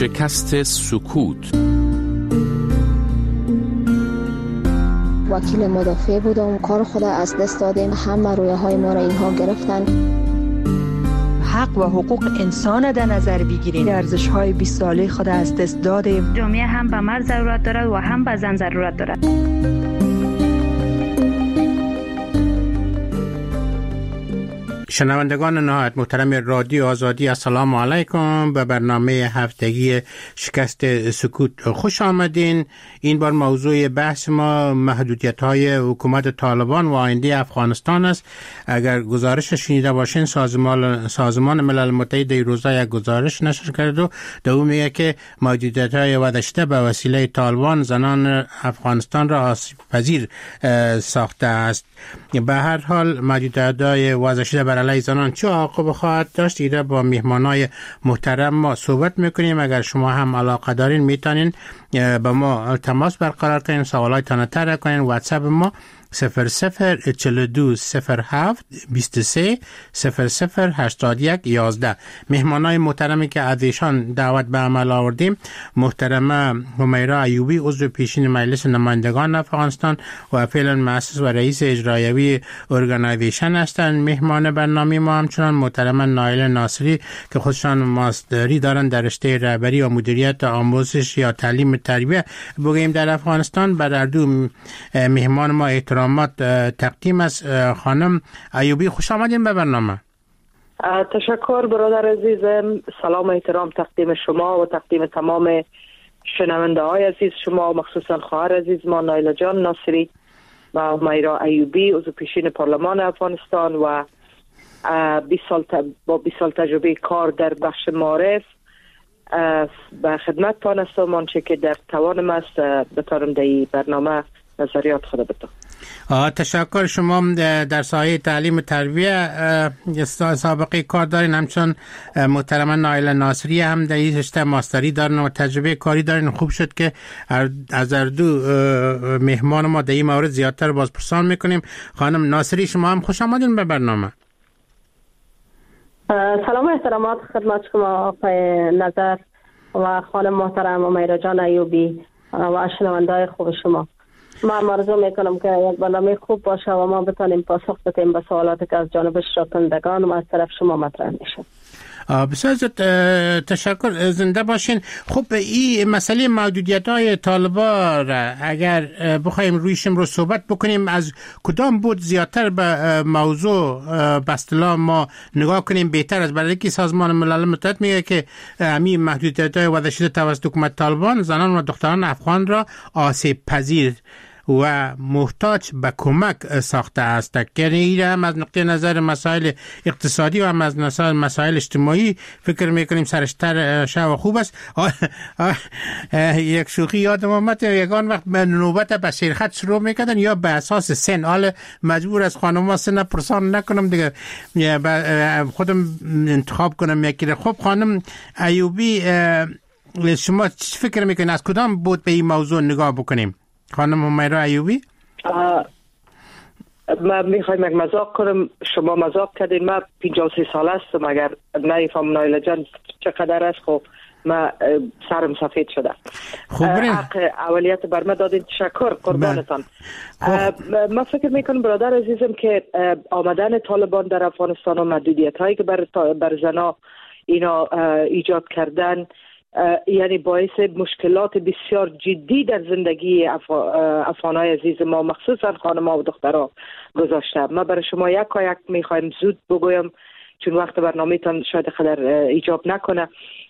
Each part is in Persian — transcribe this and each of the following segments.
شکست سکوت. وکیل مدافع بودم، کار خود از دست دادیم، همه رویاهای ما را اینها گرفتن. حق و حقوق انسان در نظر بگیریم، ارزش‌های 20 ساله خود از دست دادیم. جامعه هم به مرد ضرورت دارد و هم به زن ضرورت دارد. شنوندگان نهایت محترم رادیو آزادی، السلام علیکم. به برنامه هفتگی شکست سکوت خوش آمدین. این بار موضوع بحث ما محدودیت‌های حکومت طالبان و آینده افغانستان است. اگر گزارش شنیده باشین، سازمان ملل متحد روزا یک گزارش نشر کرده و در اون میگه که محدودیت‌های واداشته به وسیله طالبان زنان افغانستان را آسیب پذیر ساخته است. به هر حال محدودیت‌های واداشته بر علیه زنان چه عواقب خواهد داشت؟ ایره با میهمانای محترم ما صحبت میکنیم. اگر شما هم علاقه دارین میتونین با ما تماس برقرار کنین، سوالایتان طرح کنین. واتساپ ما 0042 07 23 00 81 11. مهمانای محترمی که از ایشان دعوت به عمل آوردیم، محترمه همیرا ایوبی، عضو پیشین مجلس نمایندگان افغانستان و فعلا مؤسس و رئیس اجرایی ارگانایزیشن هستند. مهمان برنامه ما همچنان محترمه نایله ناصری که خودشان ماستری دارند در رشته رهبری و مدیریت آموزش یا تعلیم تربیه بگیم در افغانستان. بر هر دو مهمان ما احترامات تقدیم از. خانم ایوبی، خوش آمدین به برنامه. تشکر برادر عزیزم. سلام و احترام تقدیم شما و تقدیم تمام شنونده های عزیز شما، مخصوصا خواهر عزیز ما نایله جان ناصری و همیرا ایوبی، عضو پیشین پارلمان افغانستان و 20 سال تجربه کار در بخش معارف. به خدمت تان هستم، آنچه که در توانم است بتارم در این برنامه نظریات خود بتم. تشکر. شما در سایه تعلیم تربیه سابقه کار دارین، همچون محترمه نایله ناصری هم در این رشته ماستری دارن و تجربه کاری دارین. خوب شد که از هر دو مهمان ما در این مورد زیادتر بازپرسان میکنیم. خانم ناصری، شما هم خوش آمدین به برنامه. سلام و احترامات خدمت شما آقای نظر و خانم محترم همیرا جان ایوبی و شنونده‌های خوب شما. من آرزو میکنم که یک برنامه خوب باشه و ما بتانیم پاسخ بدیم به سوالاتی که از جانب شنوندگان و از طرف شما مطرح میشه. بسیار تشکر، زنده باشین. خب این مسئله محدودیت‌های طالبان اگر بخوایم رویشم رو صحبت بکنیم، از کدام بود زیادتر به موضوع به اصطلاح ما نگاه کنیم بهتر است؟ برای که سازمان ملل متحد میگه که همین محدودیت‌های وضع شده توسط حکومت طالبان زنان و دختران افغان را آسیب پذیر و محتاج به کمک ساخته است. که این هم از نقطه نظر مسائل اقتصادی و هم از مسائل اجتماعی فکر میکنیم سرشتر شو خوب است. یک شوخی یادم آمد، یگان وقت نوبت به شرکت شروع میکردن یا به اساس سن، حال مجبور از خانم سن پرسان نکنم دیگه، خودم انتخاب کنم یکی. خب خانم ایوبی، شما چی فکر میکنید؟ از کدام بود به این موضوع نگاه بکنیم؟ خانم همیرا ایوبی. من میخوایم یک مذاق کنم، شما مذاق کردین. من 53 سال هستم، اگر نایفهم نایله جان چقدر است. خب من سرم سفید شده. حق اولیت بر من دادین، تشکر، قربانتان. من فکر میکنم برادر عزیزم که آمدن طالبان در افغانستان و محدودیت هایی که بر زنا اینا ایجاد کردن یعنی باعث مشکلات بسیار جدی در زندگی افغانای عزیز ما، مخصوصا خانم‌ها و دخترها گذاشته. من برای شما یک میخوایم زود بگویم چون وقت برنامه‌تان شاید خدر ایجاب نکنه.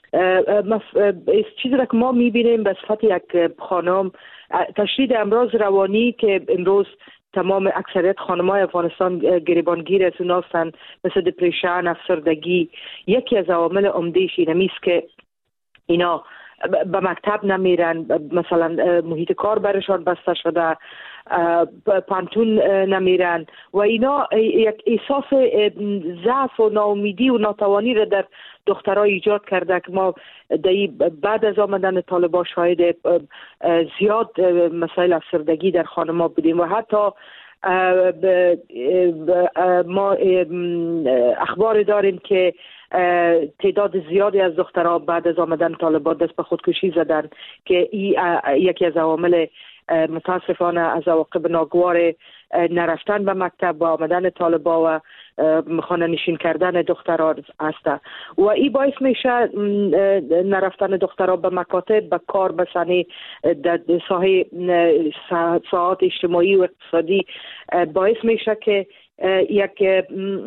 چیزی که ما میبینیم به صفت یک خانم، تشدید امراض روانی که امروز تمام اکثریت خانم‌های افغانستان گریبانگیر از اون هستند، مثل دپرشن، افسردگی. یکی از عوامل عمده‌اش اینه که اینا به مکتب نمیرن، مثلا محیط کار برشان بسته شده، پانتون نمیرن و اینا یک احساس ضعف و ناامیدی و ناتوانی را در دخترها ایجاد کرده که ما بعد از آمدن طالبان شاهد زیاد مسائل افسردگی در خانم‌ها بودیم و حتی ما اخبار داریم که تعداد زیادی از دخترها بعد از آمدن طالبان دست به خودکشی زدن که یکی از عوامل متاسفانه از عواقب ناگوار نرفتن به مکتب و آمدن طالبا و خانه نشین کردن دختران است و این باعث میشه نرفتن دختران به مکاتب، به کار، به صحنه در ساحه ساعات اجتماعی و اقتصادی باعث میشه که یک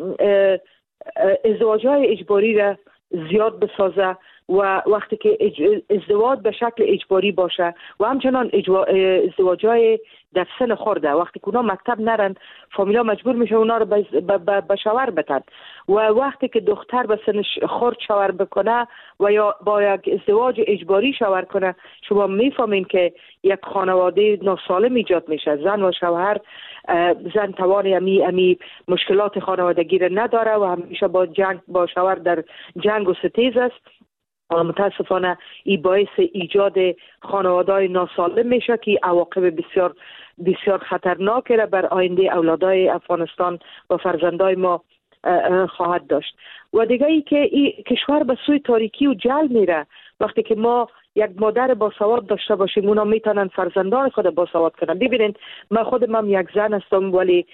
ازدواج‌های اجباری را زیاد بسازه و وقتی که ازدواج به شکل اجباری باشه و همچنان ازدواج‌های در سن خورده وقتی که اونا مکتب نرن فامیلا مجبور میشه اونا رو به شوهر بدن و وقتی که دختر به سن خورد شوهر بکنه و یا با یک ازدواج اجباری شوهر کنه شما میفهمین که یک خانواده ناسالم ایجاد میشه. زن و شوهر، زن توان امی مشکلات خانوادگی را نداره و همیشه با شوهر در جنگ و ستیز است. متاسفانه این باعث ایجاد خانواده‌های ناسالم میشه که عواقب بسیار بسیار خطرناک را بر آینده اولادای افغانستان و فرزندای ما خواهد داشت. و دیگه ای که این کشور به سوی تاریکی و جهل میره. وقتی که ما یک مادر باسواد داشته باشیم اونا میتونن فرزندان خود باسواد کنن. ببینین من خودم یک زن هستم ولی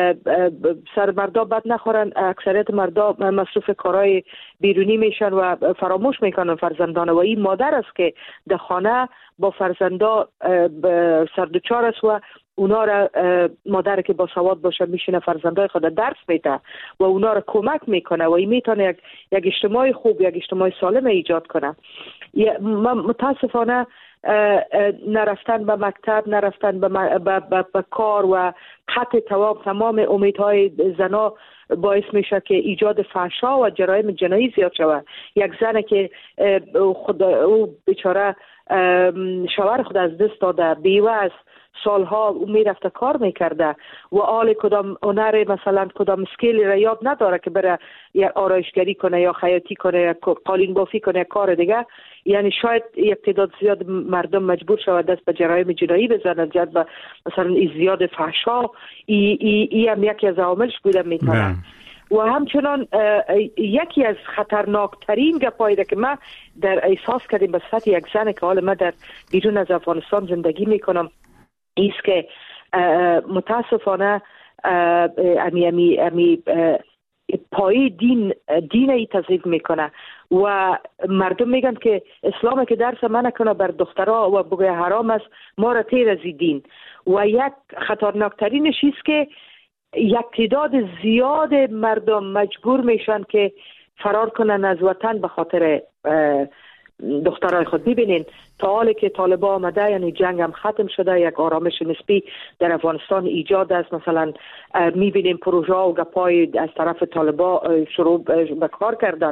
سر مردا بد نخورن. اکثریت مردا مصروف کارهای بیرونی میشن و فراموش میکنن فرزندان و این مادر است که در خانه با فرزندا سردوچار است و اونا را مادر که با سواد باشه میشینه فرزندای خود درس میده و اونا را کمک میکنه و این میتونه یک اجتماع خوب، یک اجتماع سالم ایجاد کنه. متاسفانه نرفتن به مکتب، نرفتن به کار و قطع تمام امیدهای زنا باعث میشه که ایجاد فحشا و جرایم جنایی زیاد شود. یک زن که او بیچاره شوهر خود از دست داده، بیوه است، سالها میرفته کار میکرده و آل کدام هنر مثلا کدام اسکیلی را یاد نداره که بره یا آرایشگری کنه یا خیاطی کنه یا قالین بافی کنه یا کار دیگه. یعنی شاید یک تعداد زیاد مردم مجبور شود دست به جرایم جنایی بزنند، جد به مثلا زیاد فحشا. ای هم یکی از عواملش بوده میتونه. و همچنان یکی از خطرناکترین گپایی که من در احساس کردیم به صفت یک زن که حالا من در بیرون از افغانستان زندگی میکنم ایست که متاسفانه امی پای دین ای تضعیف میکنه و مردم میگن که اسلام که درس من نکنه بر دخترها و بگه حرام است، ما را تیر از دین. و یک خطرناکترینش ایست که یک تعداد زیاد مردم مجبور میشن که فرار کنن از وطن به خاطر دخترای خود. ببینین تا حالی که طالبان آمده یعنی جنگ هم ختم شده، یک آرامش نسبی در افغانستان ایجاد است. مثلا میبینیم پروژه و گپای از طرف طالبان شروع به کار کردن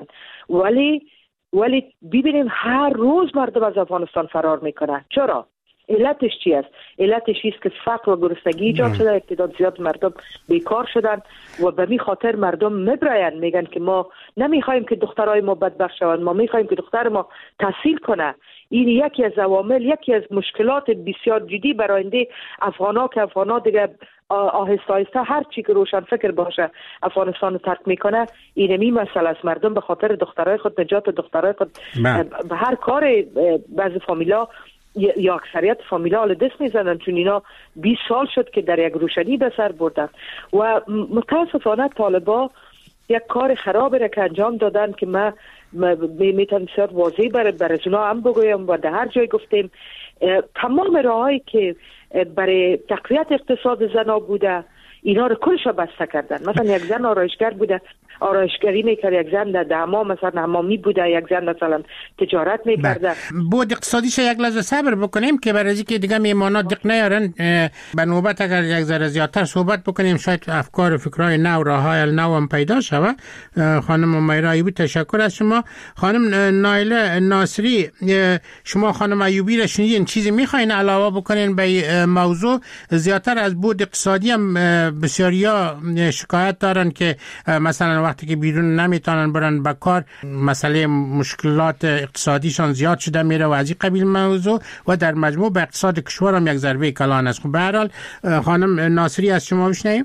ولی ببینیم هر روز مردم از افغانستان فرار میکنه. چرا؟ علتش چی است؟ علتش است که فقر و گرسنگی ایجاد شده، تعداد زیاد مردم بیکار شدن و به می خاطر مردم میبراین میگن که ما نمیخوایم که دخترای ما بدبخت شوند، ما میخوایم که دختر ما تحصیل کنه. این یکی از عوامل، یکی از مشکلات بسیار جدی برای آینده افغانا که افغانا دیگه آهسته آهسته هر چی که روشن فکر باشه افغانستان رو ترک میکنه. اینمی مسئله است. مردم به خاطر دخترای خود، نجات دخترای خود به هر کار بعضی فامیلا یا اکثریت فامیلا دست میزنن چون اینا 20 سال شد که در یک روشنی به سر بردن و متاسفانه طالبا یک کار خرابی را که انجام دادن که من میتونم بسیار واضح برای اونا هم بگویم و در هر جای گفتیم. تمام راهایی که برای تقویت اقتصاد زنا بوده اینا رو کلش بسته کردن. مثلا یک زن آرایشگر بوده، آرایشگری میکرد، یک زن در حمام مثلا حمامی بوده، یک زن مثلا تجارت میکرده. بود اقتصادیش یک لحظه صبر بکنیم که برای اینکه دیگه میمانات دق نیارن به نوبت اگر یک ذره زیادتر صحبت بکنیم شاید افکار و فکرای نو راههای نو هم پیدا شود. خانم امیرا ایوبی تشکر از شما. خانم نایله ناصری شما خانم ایوبی را شنیدین، چیزی میخواین علاوه بکنین به موضوع؟ زیادتر از بود اقتصادی هم بسیاریا شکایت دارن که مثلا وقتی که بیرون نمیتونن برن به کار مسئله مشکلات اقتصادیشان زیاد شده میره و از این قبیل موضوع و در مجموع به اقتصاد کشور هم یک ضربه کلان است. خب به هر حال خانم ناصری از شما بشنویم.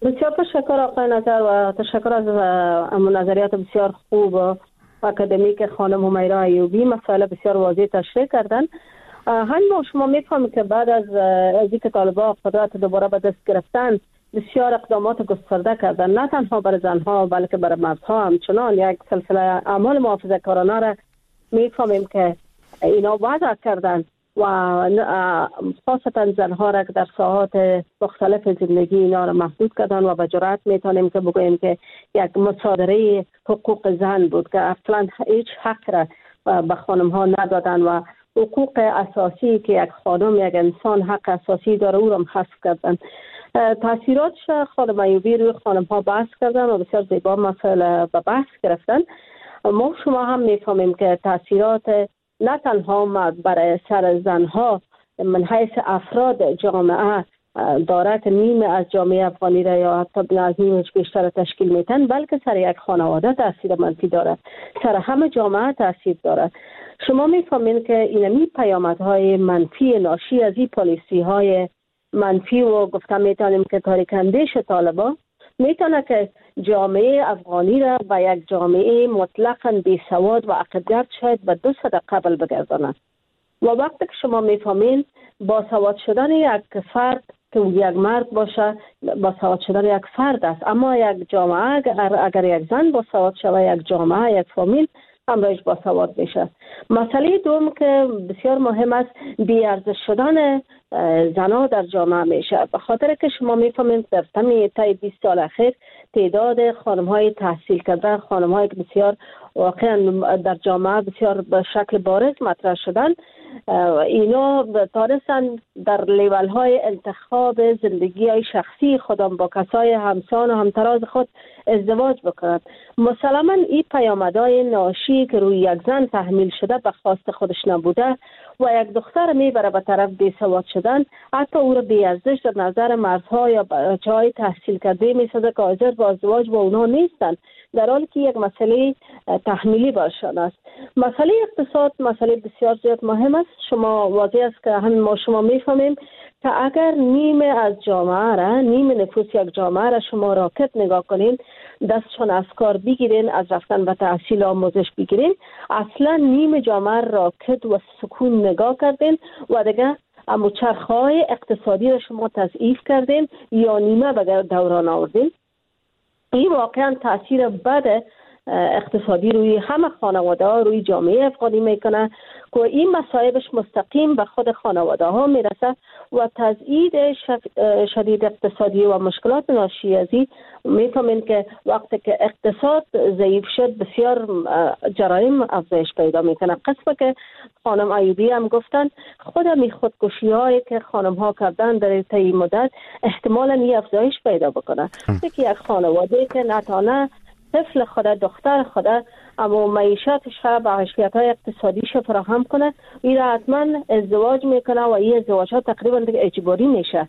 بسیار تشکر آقای نظر و تشکر از نظریات بسیار خوب و اکادمیک خانم همیرا ایوبی. مسائل بسیار واضح تشریح کردن. همین شما میفهمید که بعد از اینکه طالبان قدرت دوباره به دست گرفتن بسیار اقدامات گسترده کردن، نه تنها برای زنها بلکه برای مردها همچنان یک سلسله اعمال محافظه‌کارانه را میفهمیم که اینا وضع کردن و خاصتا زنها را که در ساحات مختلف زندگی اینا را محدود کردن و به جرات میتونیم که بگوییم که یک مصادره حقوق زن بود که اصلا هیچ حق را به خانم ها ندادن و حقوق اساسی که یک خانم یک انسان حق اساسی داره او را حذف کردن. تاثیراتش خانم ایوبی روی خانم ها بحث کردن و بسیار زیبا مسائل به بحث گرفتن. ما شما هم میفهمیم که تاثیرات نه تنها برای سر زنها من حیث افراد جامعه داره که نیمه از جامعه افغانی را یا حتی از نیمش بیشتر تشکیل میتن، بلکه سر یک خانواده تاثیر منفی داره، سر همه جامعه تاثیر داره. شما میفهمین که اینمی پیامدهای منفی ناشی از این پالیسی های منفی و گفتم میتونیم که تاریک اندیش طالبان میتونه که جامعه افغانی را به یک جامعه مطلقاً بی‌سواد و عقب‌گرد شاید به 2 صد قبل بگرداند. و وقتی که شما میفهمین با سواد شدن یک فرد که یک مرد باشه با سواد شدن یک فرد است، اما یک جامعه اگر یک زن با سواد شود یک جامعه یک فامیل همراهش با سواد میشه. مسئله دوم که بسیار مهم است بی‌ارزش شدن زنها در جامعه میشه، به خاطر که شما میفهمید در طی 20 سال اخیر تعداد خانم‌های تحصیل کرده، خانم‌هایی که بسیار واقعا در جامعه بسیار به شکل بارز مطرح شدن، اینا تانستن در لیول‌های انتخاب زندگی شخصی خودم با کسای همسان و همتراز خود ازدواج بکنند. مسلماً این پیامدهای ناشی که روی یک زن تحمیل شده به خواست خودش نبوده و یک دختر میبره به طرف بی‌سواد شدن، حتی او را بی‌ارزش در نظر مردها یا بچه‌های تحصیل کرده میسازه که حاضر با ازدواج با اونها نیستن، در حالی که یک مسئله تحمیلی برشان است. مسئله اقتصاد مسئله بسیار زیاد مهم است. شما واضح است که همین ما شما میفهمیم که اگر نیمه از جامعه را، نیمه نفوس یک جامعه را شما راکت نگاه کنین، دستشان از کار بگیرین، از رفتن به تحصیل آموزش بگیرین، اصلا نیمه جامعه راکت و سکون نگاه کردین و دیگه اما چرخهای اقتصادی را شما تضعیف کردین یا نیمه به دوران آوردین. این واقعا تاثیر بد اقتصادی روی همه خانواده ها، روی جامعه افغانی میکنه که این مصائبش مستقیم به خود خانواده ها میرسه و تضییع شدید اقتصادی و مشکلات ناشی از این میفهمین که وقتی که اقتصاد ضعیف شد بسیار جرایم افزایش پیدا میکنه. قسمه که خانم ایوبی هم گفتن خودمی خودکشی هایی که خانم ها کردن در طی مدت احتمالاً این افزایش پیدا بکنه. یک خانواده که نتانه طفل خود، دختر خود اما معیشتش به حیثیت‌های اقتصادیش فراهم کنه، این را حتما ازدواج میکنه و این ازدواج ها تقریبا اجباری میشه.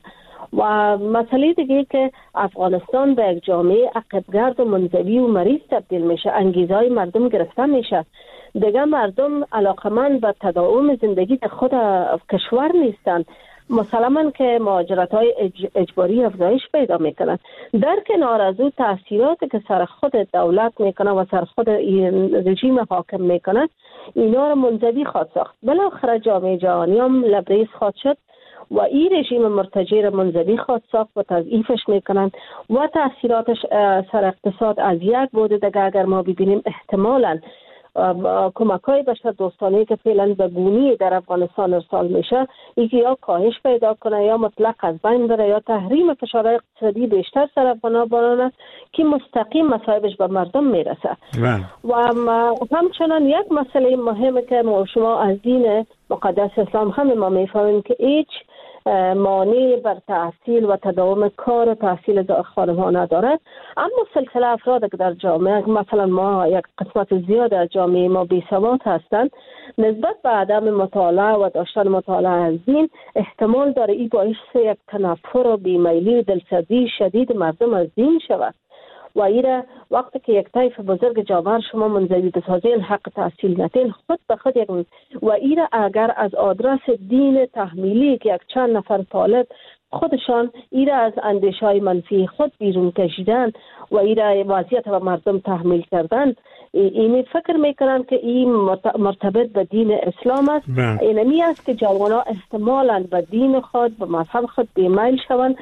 و مسئله دیگه که افغانستان به یک جامعه عقب‌گرد و منزوی و مریض تبدیل میشه، انگیزهای مردم گرفته میشه، دیگه مردم علاقمند به تداوم زندگی در خود کشور نیستن. مسلماً که مهاجرت‌های اجباری افزایش پیدا میکنن. در کنار از او تاثیراتی که سر خود دولت میکنه و سر خود رژیم حاکم میکنه اینا رو منزوی خواهد ساخت. بالاخره جامعه جهانی هم لبریز خواهد شد و این رژیم مرتجع را منزوی خواهد ساخت و تضعیفش میکنن و تاثیراتش سر اقتصاد از یک بوده دیگه اگر ما ببینیم احتمالاً کمک‌های بشر دوستانه که فعلا به گونی در افغانستان ارسال میشه یکی یا کاهش پیدا کنه یا مطلق از بین بره یا تحریم فشارهای اقتصادی بیشتر سر افغان‌ها بارانه که مستقیم مصائبش به مردم میرسه. و همچنان یک مسئله مهمه که شما از دین مقدس اسلام همه ما میفهمیم که هیچ مانع بر تحصیل و تداوم کار و تحصیل خانم‌ها نداره، اما سلسله افراد که در جامعه مثلا ما یک قسمت زیاد از جامعه ما بی‌سواد هستند نسبت به عدم مطالعه و داشتن مطالعه از دین احتمال داره این باعث یک تنفر و بیمیلی و دلسردی شدید مردم از دین شود و ایره وقتی که یک طیف بزرگ جامعه شما منزوی بسازین حق تحصیل ندین خود به خود یک و ایره اگر از آدرس دین تحمیلی که یک چند نفر طالب خودشان ایره از اندیشه‌های منفی خود بیرون کشیدن و ایره وضعیت و مردم تحمیل کردن. این فکر میکنم که این مرتبط به دین اسلام است. اینمی است که جوانان احتمالاً به دین خود به مذهب خود بیمیل شوند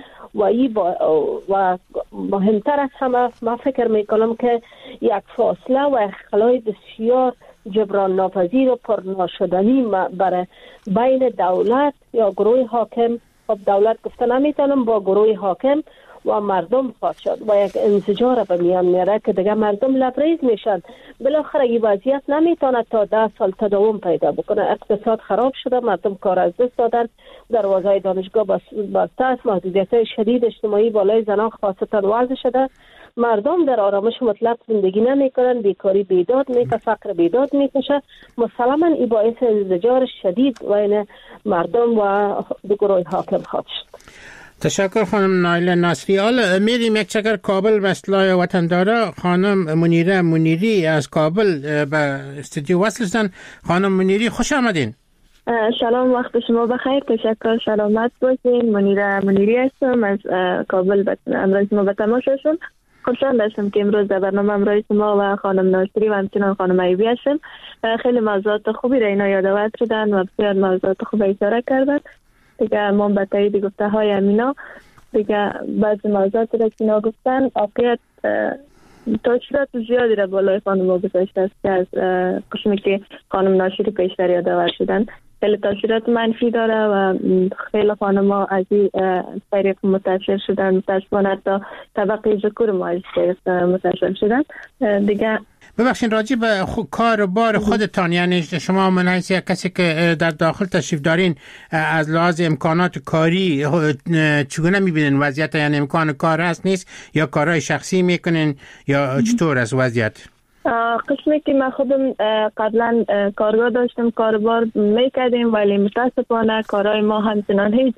و مهمتر از همه ما فکر میکنم که یک فاصله و اختلال بسیار جبران ناپذیر و پرناشدنی برای بین دولت یا گروه حاکم، خب دولت گفته نمیتونم، با گروه حاکم و مردم خواهد شد و یک انزجار به میان میاره که دیگه مردم لبریز میشن. بالاخره این وضعیت نمیتونه تا 10 سال تداوم پیدا بکنه. اقتصاد خراب شده، مردم کار از دست دادن، دروازهای دانشگاه بسته است، محدودیت شدید اجتماعی بالای زنان خاصتا وضع شده. مردم در آرامش مطلق زندگی نمیکنن، بیکاری بیداد میشه، فقر بیداد میشه. مسلما این باعث انزجار شدید بین مردم و گروه حاکم خواهد شد. تشکر خانم نایله ناصری. حالا میریم یک چکر کابل به اصطلاح وطنداره. خانم منیره منیری از کابل به استودیو وصل هستن. خانم منیری خوش آمدین. سلام، وقت شما بخیر. تشکر، سلامت باشین. منیره منیری هستم از کابل. امروز شما به تماس هستم. خوشحال هستم که امروز در برنامه امروز شما و خانم ناصری و همچنان خانم ایوبی هستم. خیلی موضوعات خوبی را اینا یادآور شدن و بسیار موضوعات خوب اشاره کردن. دیگه ما به تایید گفته های امینا دیگه بعضی موضوعات را که اینا گفتن واقعیت تاثیرات زیادی را بالای خانم گذاشته است که از قسمی که خانم ناصری پیشتر یادآور شدن. خیلی تاثیرات منفی داره و خیلی خانم ها از این طریق متاثر شدن. متاسفانه تا طبقه ذکور ما از طریق متاثر شدن. دیگه ببخشید راجع به کار و بار خودتان، یعنی شما من حیث یک کسی که در داخل تشریف دارین از لحاظ امکانات کاری چگونه میبینین وضعیت؟ یعنی امکان کار هست نیست یا کارهای شخصی میکنین یا چطور است وضعیت؟ قسمی که من خودم قبلا کارگاه داشتم، کاربار میکردیم، ولی متاسفانه کارهای ما همچنان هیچ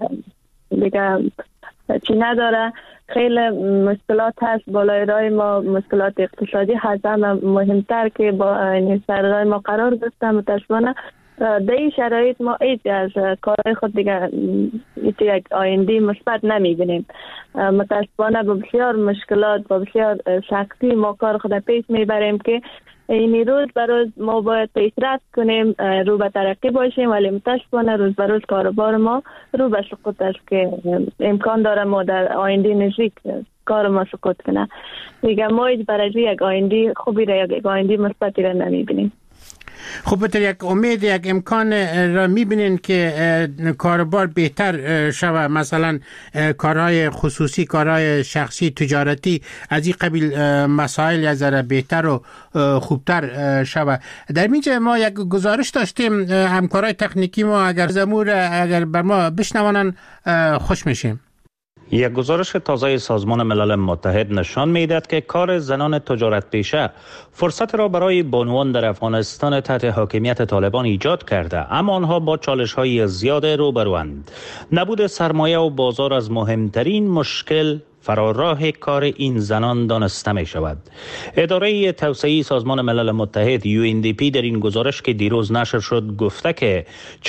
دیگه چی نداره. خیلی مشکلات هست بالای رای ما، مشکلات اقتصادی هست. مهمتر که با سرای ما قرار گرفته. متاسفانه در این شرایط ما هیچ از کارهای خود دیگه یک آینده مثبت نمیبینیم. متاسفانه با بسیار مشکلات، با بسیار سختی ما کار خود پیش میبریم که این روز به روز ما باید پیشرفت کنیم، رو به ترقی باشیم، ولی متاسفانه روز به روز کاروبار ما رو به سقوط است که امکان داره ما در آینده نزدیک کار ما سقوط کنه. دیگه ما هیچ برای یک آینده خوبی را، یک آینده مثبتی را نمیبینیم. خب بطور یک امید، یک امکان را میبینین که کاربار بهتر شود؟ مثلا کارهای خصوصی، کارهای شخصی، تجارتی از این قبیل مسائل یا ذره بهتر و خوبتر شود؟ در اینجا ما یک گزارش داشتیم، همکارای تکنیکی ما اگر بر ما بشنوانن خوش میشیم. یک گزارش تازه سازمان ملل متحد نشان می‌دهد که کار زنان تجارت پیشه فرصت را برای بانوان در افغانستان تحت حاکمیت طالبان ایجاد کرده، اما آنها با چالش‌های زیاد روبروند. نبود سرمایه و بازار از مهمترین مشکل فراراه کار این زنان دانسته می شود. اداره توسعه سازمان ملل متحد UNDP در این گزارش که دیروز نشر شد گفته که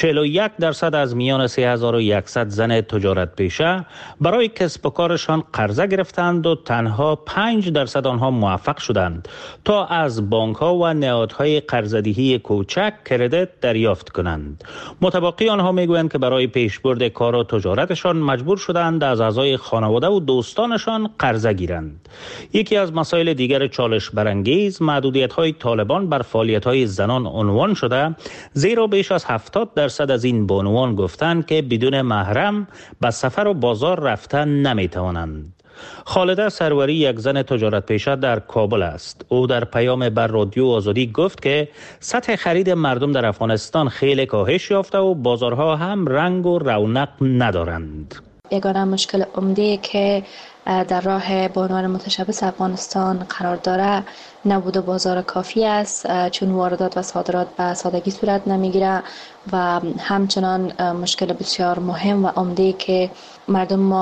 41% از میان 3100 زن تجارت پیشه برای کسب و کارشان قرضه گرفتند و تنها 5% آنها موفق شدند تا از بانک ها و نهادهای قرضه‌دهی کوچک کردیت دریافت کنند. متبقی آنها می گویند که برای پیشبرد کار و تجارتشان مجبور شدند از اعضای خانواده و دوستانشان قرضه گیرند. یکی از مسائل دیگر چالش برانگیز محدودیت‌های طالبان بر فعالیت‌های زنان عنوان شده، زیرا بیش از 70% از این بانوان گفتند که بدون محرم به سفر و بازار رفتن نمی‌توانند. خالده سروری یک زن تجارت پیشه در کابل است. او در پیام بر رادیو آزادی گفت که سطح خرید مردم در افغانستان خیلی کاهش یافته و بازارها هم رنگ و رونق ندارند. یگانه مشکل عمده که در راه بانوان متشبث افغانستان قرار داره نبود بازار کافی است، چون واردات و صادرات به سادگی صورت نمیگیره و همچنان مشکل بسیار مهم و عمده که مردم ما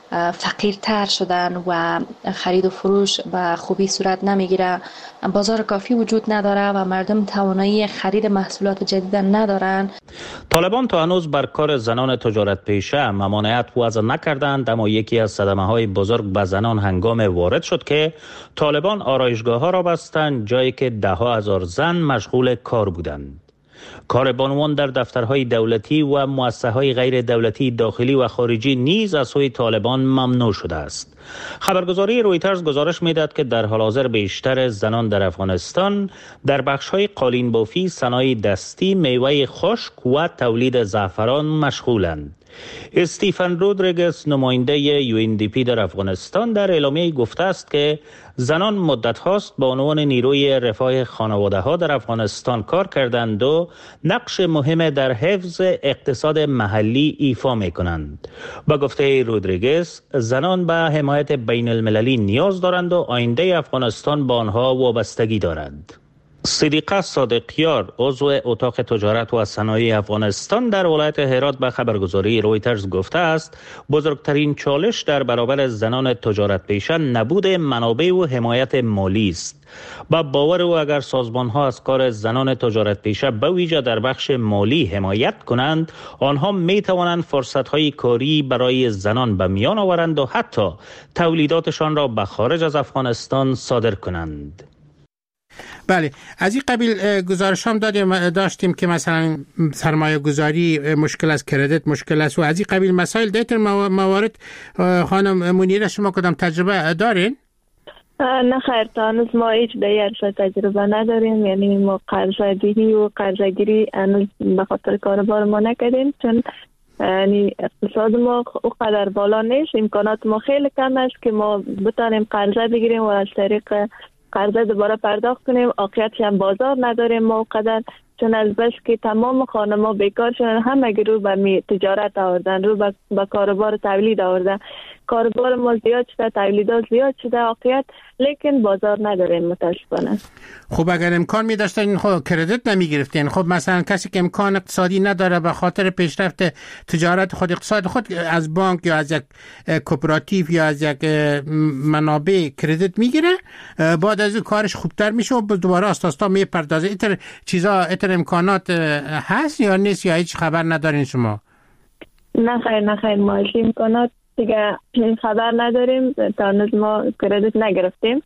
فقیرتر شدن و خرید و فروش به خوبی صورت نمیگیره، بازار کافی وجود نداره و مردم توانایی خرید محصولات جدید ندارن. طالبان تا هنوز بر کار زنان تجارت پیشه ممانعت وضع نکردند، اما یکی از صدمه‌های بزرگ به زنان هنگام وارد شد که طالبان آرایشگاه‌ها را بستند، جایی که ده‌ها هزار زن مشغول کار بودند. کار بانوان در دفترهای دولتی و مؤسسه‌های غیر دولتی داخلی و خارجی نیز از سوی طالبان ممنوع شده است. خبرگزاری رویترز گزارش می‌دهد که در حال حاضر بیشتر زنان در افغانستان در بخش‌های قالین بافی، صنایع دستی، میوه خشک و تولید زعفران مشغولند. استیفن رودریگز نماینده UNDP در افغانستان در اعلامیه گفته است که زنان مدت هاست با عنوان نیروی رفاه خانواده ها در افغانستان کار کردند و نقش مهم در حفظ اقتصاد محلی ایفا می کنند. با گفته رودریگز، زنان به حمایت بین المللی نیاز دارند و آینده افغانستان با آنها وابستگی دارد. صدیقه صادقیار، عضو اتاق تجارت و صنایع افغانستان در ولایت هرات به خبرگزاری رویترز گفته است بزرگترین چالش در برابر زنان تجارت پیشه نبود منابع و حمایت مالی است. با باور او اگر سازمان ها از کار زنان تجارت پیشه به ویژه در بخش مالی حمایت کنند، آنها می توانند فرصت های کاری برای زنان به میان آورند و حتی تولیداتشان را به خارج از افغانستان صادر کنند. بله، از این قبیل گزارش هم داشتیم که مثلا سرمایه گذاری مشکل است، کردیت مشکل است و از این قبیل مسائل دیتر موارد. خانم منیره، شما کدام تجربه دارین؟ نه خیر، تا هنوز ما هیچ دیگر تجربه نداریم. یعنی ما قرضگیری و قرضگیری هنوز به خاطر کاربار ما نکردیم، چون یعنی اقتصاد ما اونقدر بالا نیست، امکانات ما خیلی کم است که ما بتانیم قرضه بگیریم و از طریق قرضه دوباره پرداخت کنیم. واقعیتش هم بازار نداریم ما اونقدر، چون از بس که تمام خانم‌ها بیکار شدن، همه رو به تجارت آوردن، رو به کاروبار تولید آوردن. کاروبار ما زیاد شده، تولیدات زیاد شده واقعیت، لیکن بازار نداریم متاسفانه. خب اگر امکان می داشتین خب کردیت نمی گرفتین. خب مثلا کسی که امکان اقتصادی نداره به خاطر پیشرفت تجارت خود، اقتصاد خود، از بانک یا از یک کوپراتیو یا از یک منابع کردیت میگیره، بعد از کارش خوبتر میشه و دوباره آستاستا میپردازه. ایتر چیزا، ایتر امکانات هست یا نیست یا هیچ خبر ندارین شما؟ نه خیر ما هیچ امکانات دیگه خبر نداریم. تا هنوز ما کردیت نگرفتیم،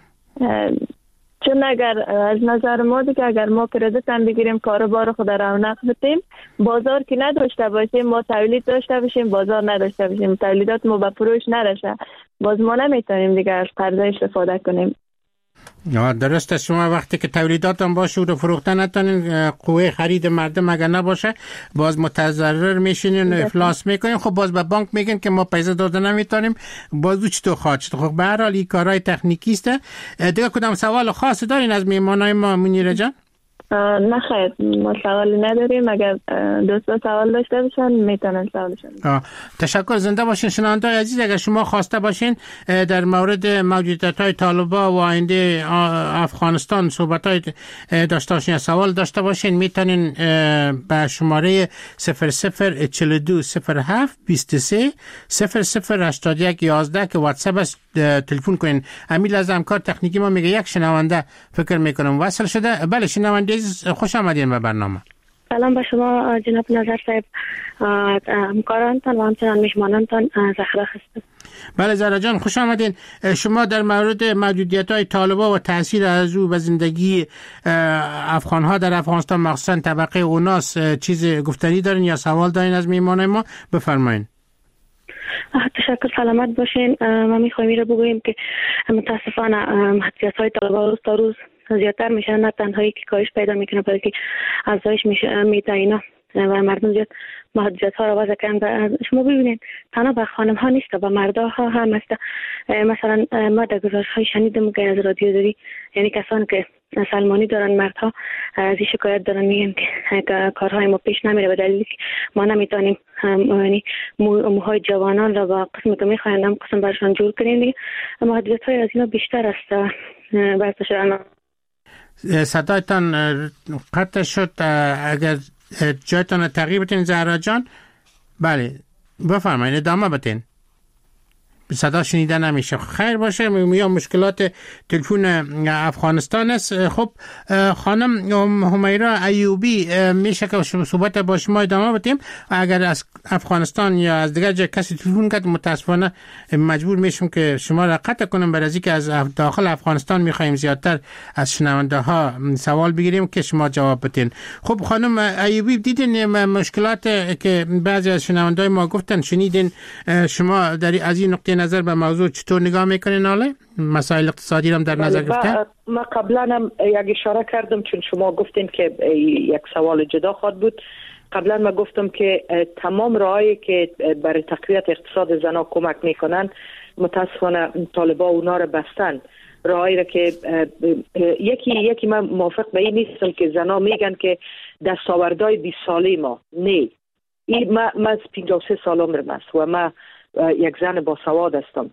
چون اگر از نظر ما دیگه اگر ما کردیت هم بگیریم، کاروبار خود رونق بدیم، بازار که نداشته باشیم، ما تولید داشته باشیم، بازار نداشته باشیم، تولیدات ما به فروش نرسه، باز ما نمیتونیم دیگه از قرضه استفاده کنیم. درسته. شما وقتی که تولیداتم باشه و رو فروختن نتونین، قوه خرید مردم اگر نباشه، باز متضرر میشینین و افلاس میکنین. خب باز به بانک میگن که ما پیسه داده نمیتونیم، باز چطور خواهد شد؟ خب به هر حال این کارهای تکنیکی است. دیگه کدام سوال خاصی دارین از میهمانای ما منیره جان؟ نه خیر، ما سوالی نداریم. اگر دوستا سوال داشته باشن میتونن سوالشون. تشکر. زنده باشین شنونده‌های عزیز. اگر شما خواسته باشین در مورد موجودیت‌های طالبان و آینده افغانستان صحبت‌های داشته باشین، سوال داشته باشین، میتونین به شماره 0042 07 23 0081 11 که واتساپ است تلفن کنین. امیل از همکار تکنیکی ما میگه یک شنونده فکر میکنم وصل شده. بله شنونده خوش آمدین به برنامه. سلام به شما جناب نظر صاحب، همکارانتان و همچنان میهمانانتان. زهرا هستم. بله زهرا جان خوش آمدین. شما در مورد موجودیت‌های طالبان و تاثیر از او به زندگی افغان‌ها در افغانستان، مخصوصا طبقه اوناس، چیز گفتنی دارین یا سوال دارین از میهمانان ما؟ بفرمایید. تشکر، سلامت باشین. ما میخوایم این رو بگوییم که متاسفانه محدودیت‌های طالبان روز تا روز زیادتر میشن، نه تنهایی که کاهش پیدا میکنه بلکه افزایش میده اینا و مردم زیاد محدودیت ها رو وضع کردن. شما ببینید تنها به خانم ها نیست، به مردا ها هم است. مثلا ما در گزارش های شنیدیم که از رادیو داری، یعنی کسانی که سلمانی دارن، مردها از این شکایت دارن، میگن که کارهای ما پیش نمیره به دلیلی که ما نمیتونیم یعنی موهای جوانان را با قسمی که میخواین هم قسم برشان جور کنیم. دیگه محدودیت های از اینا بیشتر است. برسه شدن صدایتان قطع شد. اگر جایتان تغییر بتین زهرا جان. بله بفرمایید ادامه بتین. صدا شنیده نمیشه. خیر باشه، یا مشکلات تلفن افغانستان است. خب خانم همیرا ایوبی، میشه که صحبت با شما ادامه بدیم؟ اگر از افغانستان یا از دیگر جای کسی تلفن کرد متاسفانه مجبور میشم که شما را قطع کنم، برای اینکه از داخل افغانستان میخوایم زیادتر از شنونده ها سوال بگیریم که شما جواب بدین. خب خانم ایوبی، دیدین مشکلات که بعضی از شنونده ما گفتن، شنیدین شما از این نقطه نظر به موضوع چطور نگاه میکنین؟ حالا مسائل اقتصادی هم در نظر گرفته. ما قبلا هم یک اشاره کردم، چون شما گفتین که یک سوال جدا خواهد بود. قبلا ما گفتم که تمام راهایی که برای تقویت اقتصاد زنان کمک میکنن متاسفانه طالبان اونا رو بستن. راهایی را که یکی من موافق به این نیستم که زنان میگن که دستاوردهای 20 ساله ما نه. من از 53 سالم است و من یک زن با سواد هستم.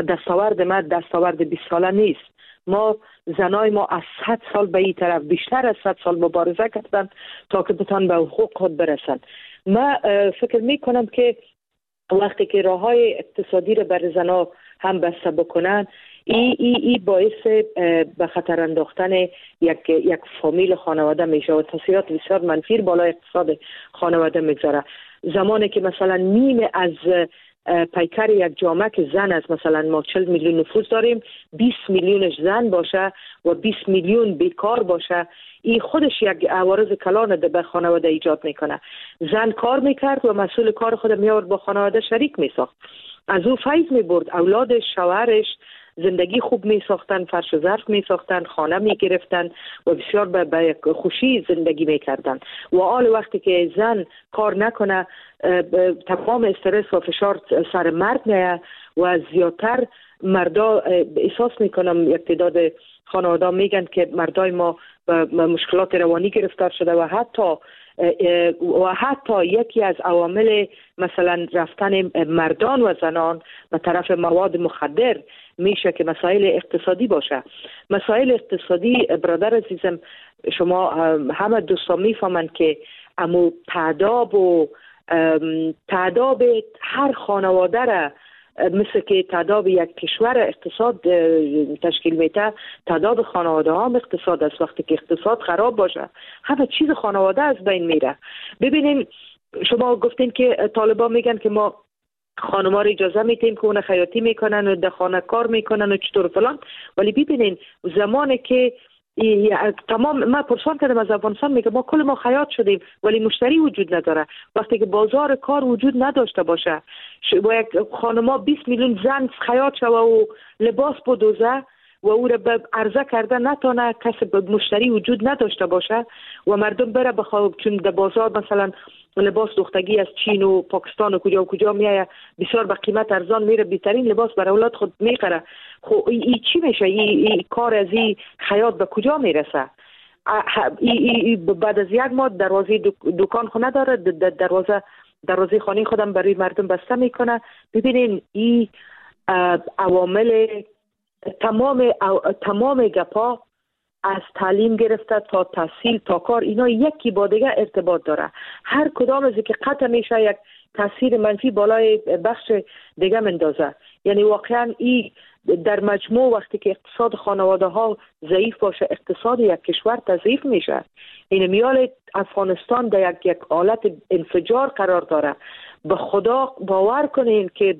دستاورد 20 ساله نیست. ما زنای ما از 100 سال به این طرف، بیشتر از 100 سال مبارزه کردن تا که بتان به حقوق خود برسن. من فکر می کنم که وقتی که راههای اقتصادی رو بر زنا هم بسته بکنن، ای باعث به خطر انداختن یک فامیل خانواده میشه و تاثیرات بسیار منفی بالای اقتصاد خانواده میگذاره. زمانی که مثلا نیمه از پیکر یک جامعه که زن است، مثلا ما 40 میلیون نفوس داریم، 20 میلیونش زن باشه و 20 میلیون بیکار باشه، این خودش یک عوارض کلان به خانواده ایجاد میکنه. زن کار میکرد و مسئول کار خود میآورد با خانواده شریک میساخت، از او فیض میبرد، اولادش، شوهرش زندگی خوب میساختن، فرش و ظرف میساختن، خانه میگرفتن و بسیار به خوشی زندگی میکردن. و حال وقتی که زن کار نکنه، تمام استرس و فشار سر مرد میه و زیادتر مردا احساس میکنم، یک تعداد خانواده میگن که مردای ما به مشکلات روانی گرفتار شده و حتی یکی از عوامل مثلا رفتن مردان و زنان به طرف مواد مخدر میشه که مسائل اقتصادی باشه. مسائل اقتصادی برادر عزیزم، شما همه دوستان میفهمن که امو تعداب هر خانواده را مثل که تعداب یک کشور اقتصاد تشکیل میده، تعداب خانواده ها هم اقتصاد است. وقتی که اقتصاد خراب باشه همه چیز خانواده از بین میره. ببینین شما گفتین که طالبان میگن که ما خانم‌ها رو اجازه میدیم که اون خیاطی میکنن و در خانه کار میکنن و چطور فلان، ولی ببینین زمانی که تمام ما پرسان کردم از افغانستان، میگه ما خیاط شدیم ولی مشتری وجود نداره. وقتی که بازار کار وجود نداشته باشه و یک خانما 20 میلیون زن خیاط شوه و لباس بدوزه و او را به عرضه کرده نتونه، کسی مشتری وجود نداشته باشه و مردم بره بخواه، چون در بازار مثلا لباس دختگی از چین و پاکستان و کجا میایه بسیار به قیمت ارزان میره، بهترین لباس برای اولاد خود میخره. خب این چی میشه؟ این کار از این خیاط به کجا میرسه؟ بعد از یک ماه دروازه دکان خونه داره، دروازه خانه خودم برای مردم بسته میکنه. ببینین این عوامل تمام گپا از تعلیم گرفته تا تحصیل تا کار، اینا یکی با دیگه ارتباط داره. هر کدام از که قطع میشه یک تاثیر منفی بالای بخش دیگه مندازه. یعنی واقعا این در مجموع وقتی که اقتصاد خانواده ها ضعیف باشه، اقتصاد یک کشور تضعیف میشه. این میال افغانستان در یک حالت انفجار قرار داره. به خدا باور کنین که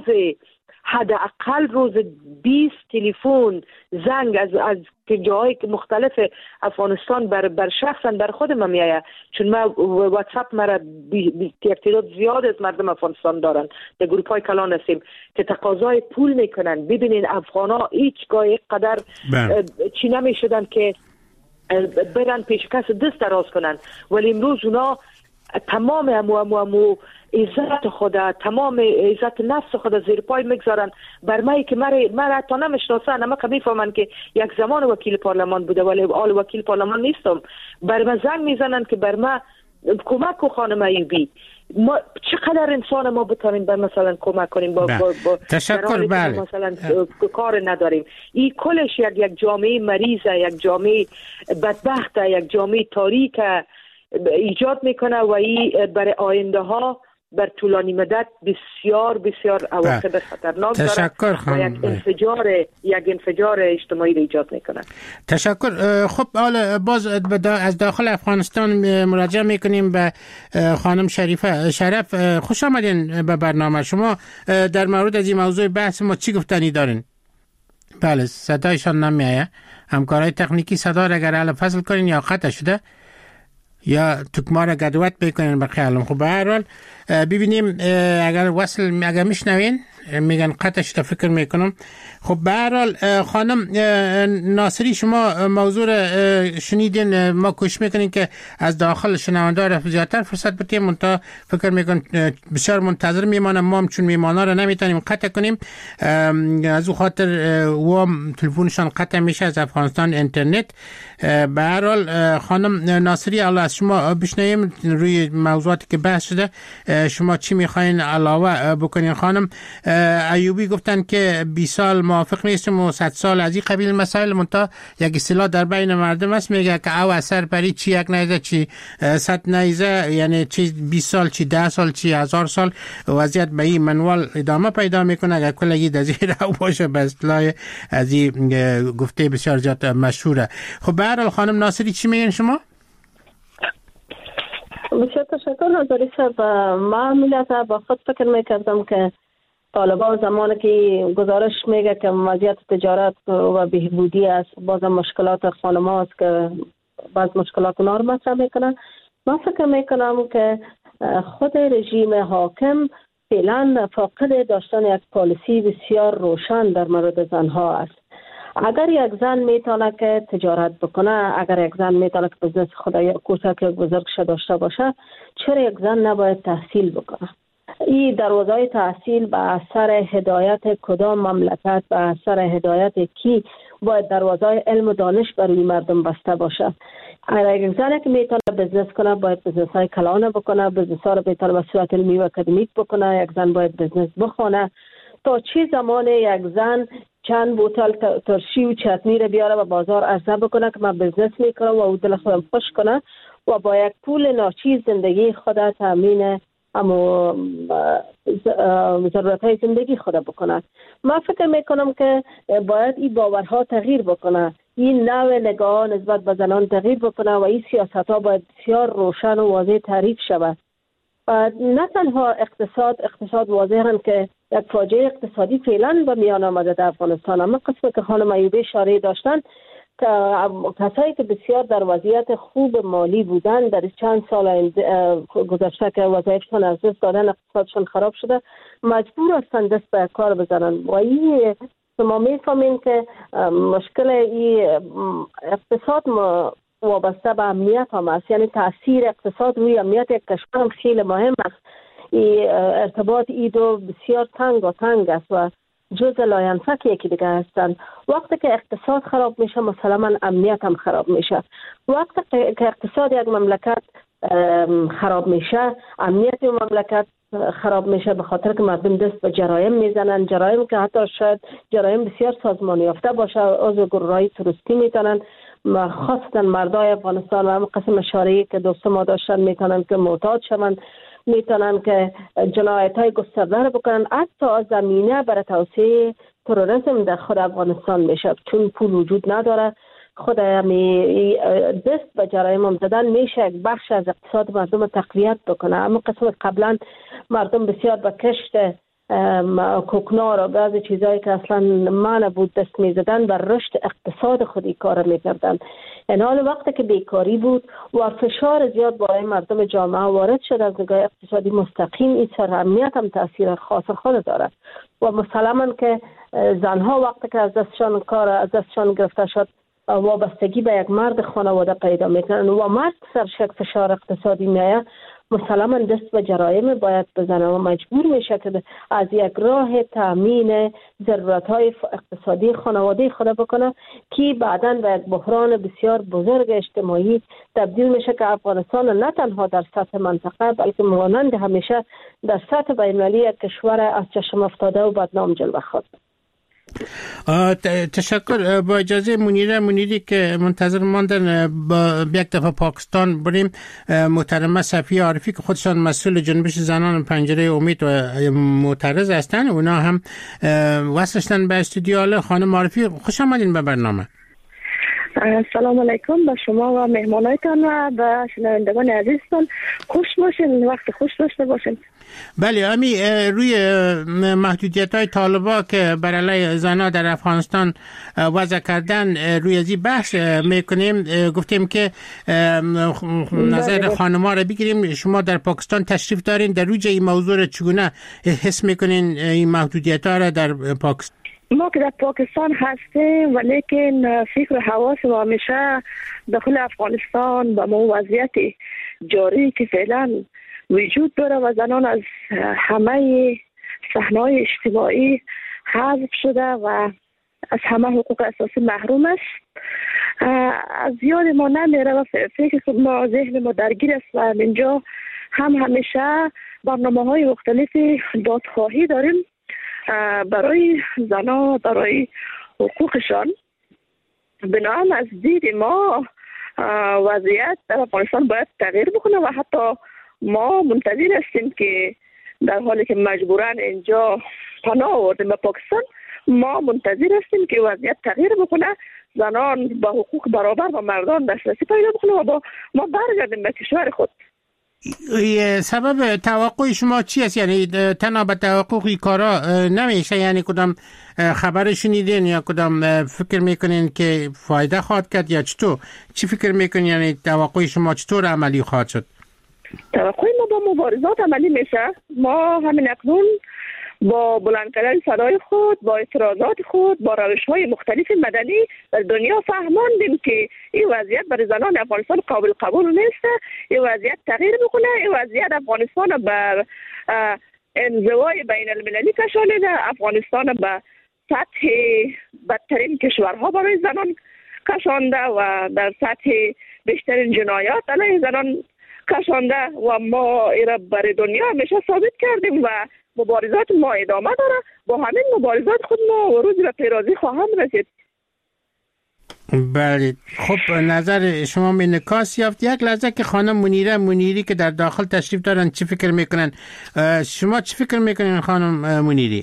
حداقل روز 20 تلفن زنگ از جاهای مختلف افغانستان بر شخصا بر خود من میایه، چون من واتساپ مرا یک تعداد زیاد از مردم افغانستان دارن، در گروپ های کلان هستیم که تقاضای پول میکنن. ببینین افغانا هیچگاه یک قدر چی نمیشدن که برن پیش کس دست دراز کنن، ولی امروز اونا تمام امو عزت خود، تمام عزت نفس خود زیر پای میگذارن. بر مایی که مرا تا نمیشناسن، اما که میفهمن که یک زمان وکیل پارلمان بوده ولی حال وکیل پارلمان نیستم، بر من زنگ میزنن که بر من کمک کو خانم ایوبی. ما چقدر انسان ما بتونیم بر مثلا کمک کنیم با تشکر. بله مثلا کار نداریم. این کلش یک جامعه مریضه، یک جامعه بدبخته، یک جامعه تاریک ایجاد میکنه و این برای آینده ها بر طولانی مدت بسیار بسیار عواقب خطرناک داره و یک انفجار اجتماعی را ایجاد میکنه. تشکر. خب حالا باز از داخل افغانستان مراجعه میکنیم به خانم شرف. خوش آمدین به برنامه. شما در مورد از این موضوع بحث ما چی گفتنی دارین؟ بله صدایشان نمیایه. همکارای تکنیکی صدا را اگر حالا فصل کنین یا قطع شده یا تکمه را گدوت بکنین به خیالم. خب به هر حال ببینیم اگر میشنوین میگن قطع شده فکر میکنم. خب به هر حال خانم ناصری شما موضوع شنیدین. ما کوشش میکنیم که از داخل شنونده را زیادتر فرصت بدیم. منتها فکر میکنم بسیار منتظر میمانم. ما هم چون میمانا را نمیتونیم قطع کنیم از او خاطر و تلفنشان قطع میشه از افغانستان اینترنت. به هر حال خانم ناصری الله از شما بشنویم روی موضوعاتی که بحث شده. شما چی میخواین علاوه بکنین؟ خانم ایوبی گفتن که 20 سال موافق نیستم و 100 سال از این قبیل مسائل. منتها یک اصطلاح در بین مردم است میگه که او اثر پری چی یک نیزه چی 100 نیزه، یعنی چی 20 سال چی 10 سال چی 1000 سال وضعیت به این منوال ادامه پیدا میکنه. اگر کلگی دزیر او باشه به اصطلاح از این گفته بسیار زیاد مشهوره. خب به هر حال خانم ناصری چی میگن شما؟ بسیار تشکر نظری صاحب. ما ملت با خود فکر میکردم که طالبان زمانی که گزارش میگه که وضعیت تجارت و بهبودی است، باز مشکلات خانما است که بعض مشکلات اونا رو مطرح میکنن. ما فکر میکنم که خود رژیم حاکم فعلا فاقد داشتن یک پالیسی بسیار روشن در مورد زنها است. اگر یک زن میتونه که تجارت بکنه، اگر یک زن میتونه که بزنس خود کوچک بزرگش داشته باشه، چرا یک زن نباید تحصیل بکنه؟ این دروازه تحصیل به اثر هدایت کدام مملکت، به اثر هدایت کی باید دروازه علم و دانش برای مردم بسته باشه. اگر یک زن که میتونه بزنس کنه باید بزنس های کلانه بکنه، بزنس ها رو میتونه به صورت علمی و اکادمیک بکنه. یک زن باید بزنس بخونه. تا چه زمان یک زن چند بوتل ترشی و چتنی رو بیاره و بازار عرضه بکنه که من بزنس میکنم و او دل خودم خوش کنه و با یک پول ناچیز زندگی خود تامین اما ضرورت های زندگی خود بکنه؟ من فکر میکنم که باید این باورها تغییر بکنه، این نوع نگاه نسبت به زنان تغییر بکنه و این سیاست ها باید بسیار روشن و واضح تعریف شود. نه تنها اقتصاد واضح هم که یک فاجعه اقتصادی فعلا به میان آمده در افغانستان، اما قسمت که خانم ایوبی اشاره داشتن که کسایی که بسیار در وضعیت خوب مالی بودن در چند سال گذشته که وظایفشان از دست دادن، اقتصادشان خراب شده، مجبور هستند دست به کار بزنن و این شما میفهمین که مشکل این اقتصاد وابسته به امنیت هم است. یعنی تاثیر اقتصاد روی امنیت یک کشور هم خیلی مهم است. ارتباط ای دو بسیار تنگ است و جزء لاینفک یکی دیگه هستند. وقتی که اقتصاد خراب میشه مسلما امنیت هم خراب میشه. وقتی که اقتصاد یک مملکت خراب میشه امنیت مملکت خراب میشه، به خاطر که مردم دست به جرایم میزنن، جرایم که حتی شاید جرایم بسیار سازمانی یافته باشه، عضو گروه‌های تروریستی میتونن خاصتا مردای افغانستان و هم قسم اشاره‌ای که دوست ما داشتن میتونن که معتاد شوند، میتونن که جنایت‌های گسترده رو بکنن. حتی زمینه برای توسعه تروریسم در خود افغانستان میشه، چون پول وجود نداره. خود دست به جرایم هم زدن میشه یک بخش از اقتصاد مردم تقویت بکنه. اما قسمت قبلا مردم بسیار به کشت کوکنار و بعضی چیزایی که اصلا معنی بود دست میزدن و رشد اقتصاد خودی کار میکردن. این حال وقتی که بیکاری بود و فشار زیاد برای مردم جامعه وارد شد از نگاه اقتصادی مستقیم، این سر امنیت هم تاثیر خاص خود دارد و مسلما که زنها وقتی که از دستشان گرفته شد وابستگی به یک مرد خانواده پیدا میکنن و مرد سرش فشار اقتصادی میایه، مسلما دست به جرایم باید بزنه و مجبور میشه که از یک راه تامین ضرورت‌های اقتصادی خانواده خود بکنه که بعداً به یک بحران بسیار بزرگ اجتماعی تبدیل میشه که افغانستان نه تنها در سطح منطقه بلکه مانند همیشه در سطح بین‌المللی یک کشور از چشم افتاده و بدنام جلوه خواهد. تشکر. با اجازه منیری که منتظر ماندن با یک دفعه پاکستان بریم. محترمه صفیه عارفی که خودشان مسئول جنبش زنان پنجره امید و معترض هستن، اونا هم وصلشتن به استودیو. خانم عارفی خوش آمدین به برنامه. سلام علیکم به شما و مهمانایتان و به شنوندگان عزیزتان. خوش باشین، وقت خوش داشته باشین. بله امی روی محدودیت های طالبا که بر علیه زنها در افغانستان وضع کردن روی ازی بحث میکنیم. گفتیم که نظر خانم‌ها را بگیریم. شما در پاکستان تشریف دارین، در روی این موضوع را چگونه حس میکنین این محدودیت ها را در پاکستان؟ ما که در پاکستان هستیم ولیکن فکر حواس و همیشه داخل افغانستان با ما وضعیت جاری که فعلا وجود داره و زنان از همه صحنه‌های اجتماعی حذف شده و از همه حقوق اساسی محروم است. از یاد ما نمیره و فکر که ما ذهن ما درگیر است و اینجا همیشه برنامه‌های مختلفی دادخواهی داریم برای زنان، برای حقوقشان. بنابراین از دید ما وضعیت در افغانستان باید تغییر بکنه و حتی ما منتظر هستیم که در حالی که مجبورن اینجا پناه آوردیم به پاکستان، ما منتظر هستیم که وضعیت تغییر بکنه، زنان با حقوق برابر با مردان دسترسی پیدا بکنه و با ما برگردیم به کشور خود. سبب توقع شما چی است؟ یعنی تنها به توقع کارا نمیشه، یعنی کدام خبر شنیدین یا کدام فکر میکنین که فایده خواهد کرد یا چطور؟ چی فکر میکنین؟ یعنی توقع شما چطور عملی خواهد شد؟ توقع ما با مبارزات عملی میشه. ما همین اکنون با بلند کردن صدای خود، با اعتراضات خود، با روش‌های مختلف مدنی در دنیا فهماندیم که این وضعیت برای زنان افغانستان قابل قبول نیست. این وضعیت تغییر بکنه. این وضعیت افغانستان بر انزوای بین المللی کشانیده، افغانستان به سطح بدترین کشورها برای زنان کشانده و در سطح بیشترین جنایات علیه زنان کشانده و ما ایرا برای دنیا همیشه ثابت کردیم و مبارزات ما ادامه داره. با همین مبارزات خود ما روز به پیروزی خواهم رسید. بله خب نظر شما انعکاس یافت. یک لحظه که خانم منیری که در داخل تشریف دارن چی فکر میکنن؟ شما چی فکر میکنین خانم منیری؟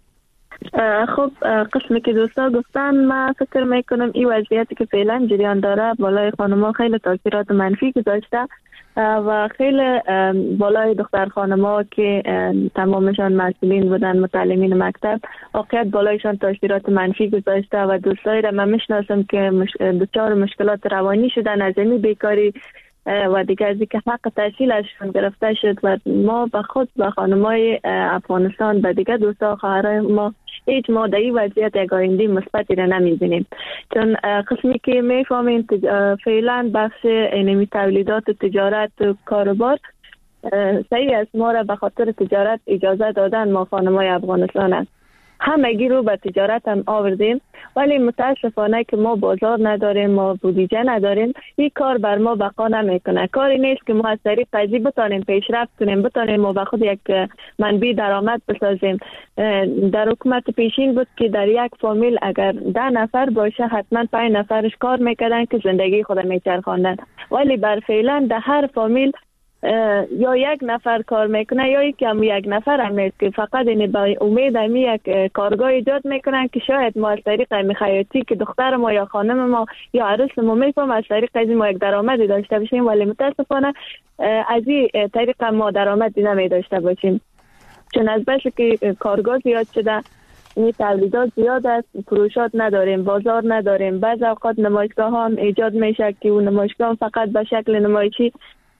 خب قسمی که دوستا گفتن من فکر میکنم این وضعیتی که فعلا جریان داره بالای خانم‌ها خیلی تاثیرات منفی گذاشته و خیلی بالای دختر خانم‌ها که تمامشان مسئولین بودن، متعلمین مکتب، واقعیت بالایشان تاثیرات منفی گذاشته و دوستایی را من میشناسم که دچار مشکلات روانی شدن از این بیکاری و دیگه از اینکه حق تحصیل ازشون گرفته شد و ما به خود به خانمای افغانستان و دیگه دوستا خواهرای ما هیچ ما در این وضعیت یک آینده مثبتی را نمیبینیم، چون قسمی که میفهمیم فعلا بخش اینمی تولیدات و تجارت و کاروبار صحیح است. ما را به خاطر تجارت اجازه دادن ما خانمای افغانستان است. همگی رو به تجارت هم آوردیم ولی متاسفانه که ما بازار نداریم، ما بودجه نداریم، این کار بر ما بقا نمیکنه. کاری نیست که ما از طریق قضیه بتانیم پیشرفت کنیم، بتانیم ما به خود یک منبع درآمد بسازیم. در حکومت پیشین بود که در یک فامیل اگر 10 نفر باشه حتما 5 نفرش کار میکردن که زندگی خود میچرخاندن، ولی بر فعلا در هر فامیل یا یک نفر کار میکنه یا یک نفر هم نیست که فقط این با امید همی یک کارگاه ایجاد میکنن که شاید ما از طریق همی خیاطی که دختر ما یا خانم ما یا عروس ما میفهم از طریق از ما یک درآمدی داشته باشیم، ولی متاسفانه از این طریق ما درآمدی نمی داشته باشیم، چون از بس که کارگاه زیاد شده، این تولیدات زیاد است، فروشات نداریم، بازار نداریم. بعض اوقات نمایشگاه ها هم ایجاد میشه که اون نمایشگاه فقط به شکل نمایشی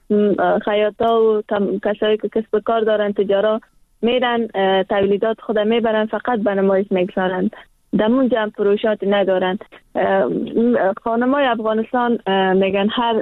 خیاطا و کسایی که کسب کار دارن، تجارا میرن تولیدات خود میبرن فقط به نمایش میگذارن، دمون جمع فروشات ندارن. خانمای افغانستان میگن هر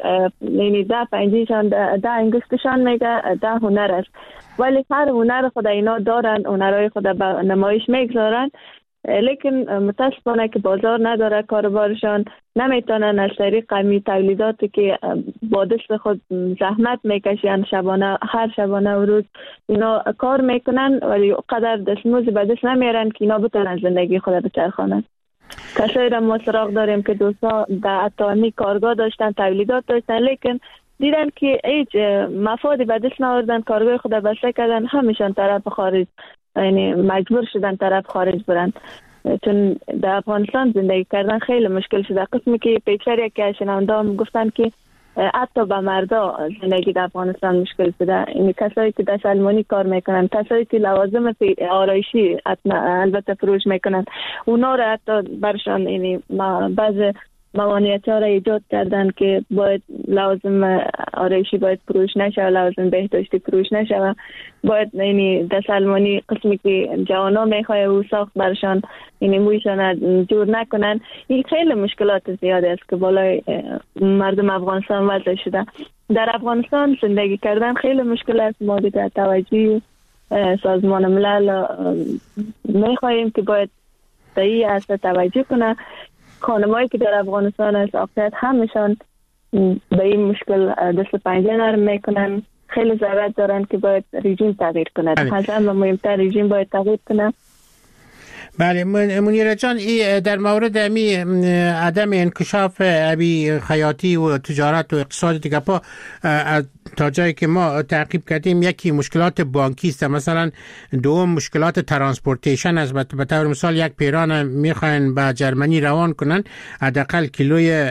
10 انگشتشان میگه 10 هنر است، ولی هر هنر خود اینا دارن، هنرهای خود به نمایش میگذارن لیکن متاسفانه که بازار نداره، کاروبارشان نمیتونن از طریق قمی تولیداتی که با دست خود زحمت میکشن شبانه، هر شبانه و روز اینا کار میکنن، ولی قدر دستموزی به دست نمیارن که اینا بتونن زندگی خود بچرخانن. کسایی را ما سراغ داریم که دوستا در اتامی کارگاه داشتن، تولیدات داشتن، لیکن دیدن که هیچ مفادی به دست نآوردن، کارگاه خود بسته کردن، همیشان طرف خارج، یعنی مجبور شدن طرف خارج برن، چون در افغانستان زندگی کردن خیلی مشکل شده. قسمی که پیشتر یکی شنونده هم گفتن که حتی به مردا زندگی در افغانستان مشکل شده. این کسایی که در سلمانی کار میکنن، کسایی که لوازم آرایشی البته فروش میکنن، اونا را حتی برشان یعنی بعض موانعیت ها را ایجاد کردن که باید لوازم آرایشی باید فروش نشه، لوازم بهداشتی فروش نشه، باید یعنی در سلمانی قسمی که جوانا میخواه او ساخت برشان یعنی مویشان جور نکنن. این خیلی مشکلات زیاده است که بالای مردم افغانستان وضع شده. در افغانستان زندگی کردن خیلی مشکل است. ما دیگر توجه سازمان ملل میخواهیم که باید در این اصلا توجه کنه. خانمایی که در افغانستان از اقلیت همشان به این مشکل دست پنجه نرم میکنن، خیلی ضرورت دارن که باید رژیم تغییر کنه. همه مهمتر رژیم باید تغییر کنه. بله منیره جان، در مورد عدم انکشاف ابی خیاطی و تجارت و اقتصاد دیگه پا تا جایی که ما تعقیب کردیم، یکی مشکلات بانکی است، مثلا دوم مشکلات ترانسپورتیشن است. به طور مثال یک پیران میخواین به جرمنی روان کنن، حداقل کیلوی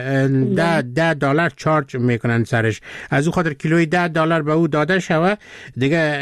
$10 چارج میکنن سرش، از او خاطر کیلوی $10 به او داده شوه دیگه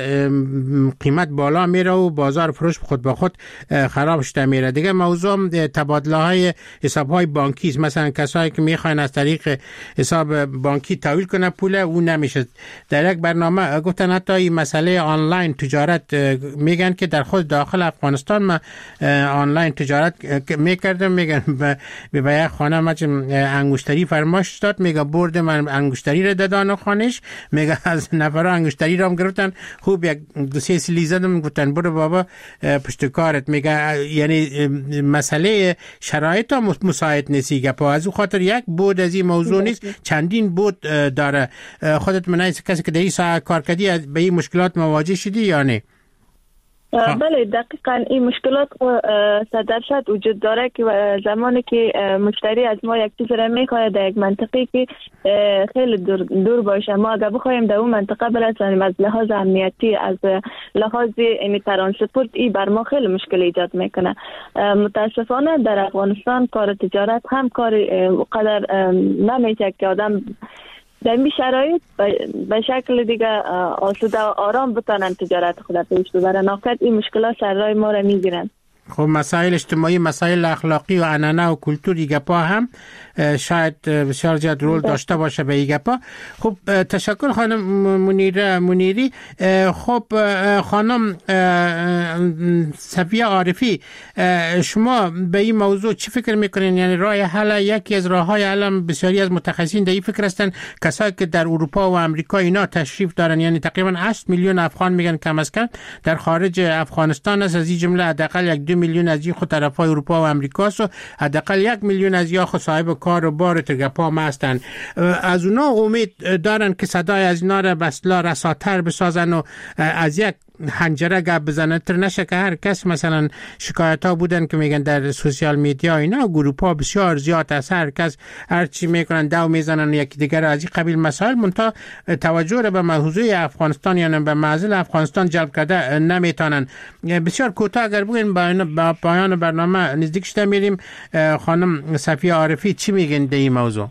قیمت بالا میره و بازار فروش خود به خود خراب شده میره. دیگه موضوع تبادله های حساب های بانکی است. مثلا کسایی که میخواین از طریق حساب بانکی تحویل کنه پول، او نمیشه. در یک برنامه گفتن حتی این مسئله آنلاین تجارت، میگن که در خود داخل افغانستان ما آنلاین تجارت میکردم، میگن به یک خانه ما انگشتری فرمایش داد، میگه برد من انگشتری رو دادن خانش، میگه از نفرا انگشتری رو هم گرفتن، خوب یک دو سه سلی زدم، گفتن برو بابا پشت کارت. میگه یعنی مسئله شرایط ها مساعد نیستی گپا، از او خاطر یک بود از این موضوع نیست، چندین بود داره. خودت منای کسی که در این ساعت کار کردی به این مشکلات مواجه شدی یا نه؟ بله دقیقاً این مشکلات 100% وجود داره که زمانی که مشتری از ما یک چیز را میخواد در یک منطقه که خیلی دور باشه، ما اگر بخوایم در اون منطقه برسیم از لحاظ امنیتی، از لحاظ یعنی ترانسپورت، این بر ما خیلی مشکل ایجاد میکنه. متاسفانه در افغانستان کار تجارت هم کار قدر نمیشه که آدم در این شرایط به شکل دیگه آسوده و آرام بتانن تجارت خود پیش ببرن. ناقص این مشکلات سر راه ما را میگیرن. خب مسائل اجتماعی، مسائل اخلاقی و عنعنه و کلتوری گپا هم شاید بسیار زیاد رول داشته باشه به این گپا. خب تشکر خانم منیری. خب خانم صفیه عارفی، شما به این موضوع چی فکر میکنین؟ یعنی راه حل، یکی از راههای حل بسیاری از متخصصین در این فکر هستن، کسایی که در اروپا و امریکا اینا تشریف دارن، یعنی تقریبا 8 میلیون افغان میگن کم از کم در خارج افغانستان است. از این جمله حداقل 1-2 میلیون از این خود طرفای اروپا و امریکا است و حداقل 1 میلیون از یا خود صاحب کار و بار ترگپا ما هستن. از اونا امید دارن که صدای از اینا را بسلا رساتر بسازن و از یک حنجره گپ بزنن، تر نشه که هر کس مثلا شکایت ها بودن که میگن در سوشیال میدیا اینا گروپ ها بسیار زیاد است، هر کس هر چی میکنن دو میزنن یکی دیگر از این قبیل مسائل، منتها توجه را به موضوع افغانستان یعنی به معضل افغانستان جلب کرده نمیتونن. بسیار کوتاه اگر بگین با پایان برنامه نزدیک شده میریم. خانم صفیه عارفی چی میگن در این موضوع؟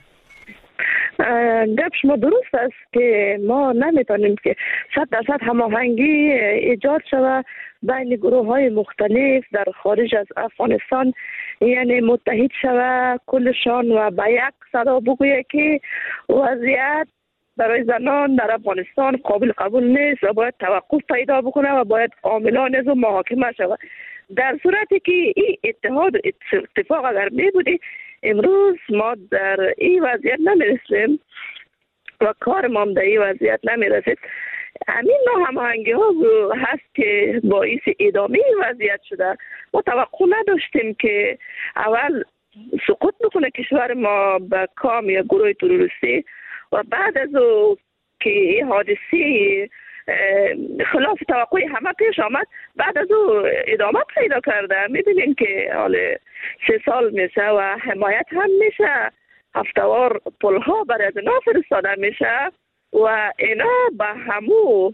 گپ شما درست است که ما نمیتونیم که 100% هماهنگی ایجاد شود بین گروه های مختلف در خارج از افغانستان، یعنی متحد شود کلشان و به یک صدا بگویه که وضعیت برای زنان در افغانستان قابل قبول نیست و باید توقف پیدا بکنه و باید عاملان و محاکمه شود. در صورتی که این اتحاد اتفاق اگر می بودی، امروز ما در این وضعیت نمیرسیم و کار ما در این وضعیت نمیرسید. همین ناهماهنگی ها هست که باعث ادامه وضعیت شده. ما توقع نداشتیم که اول سقوط بکنه کشور ما به کام یا گروه تروریستی و بعد از او که این حادثه خلاف توقع همه پیش آمد بعد از او ادامه پیدا کرده. می‌بینیم که حال 3 سال میشه و حمایت هم میشه، هفته‌وار پلها برای از اینا فرستاده میشه و اینا به همو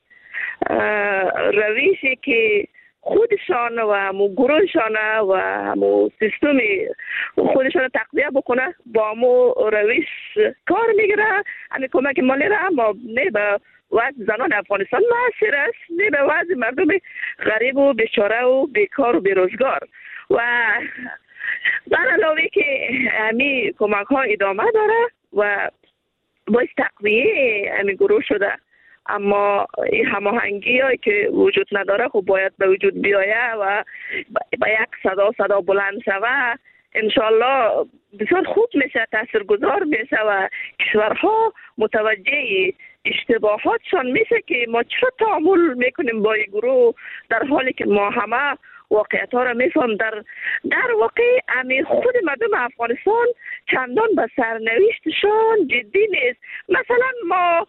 روشی که خودشان و همو گروهشان و همو سیستم خودشان تقویه بکنه با همو روش کار میگیره. همین کمک مالی را اما نه به وضع زنان افغانستان محصر است، نه به وضع مردم غریب و بیچاره و بیکار و بیروزگار. و در علاوه که همین کمک ها ادامه داره و باعث تقویه همین گروه شده، اما این هماهنگی هایی که وجود نداره خب باید به وجود بیایه و با یک صدا بلند شوه. انشالله بسیار خوب میشه، تاثیرگذار میشه و کشورها متوجه اشتباهاتشان میشه که ما چرا تعامل میکنیم با این گروه در حالی که ما همه واقعیت ها را میفهم. در واقع امی خود مردم افغانستان چندان به سرنوشتشان جدی نیست. مثلا ما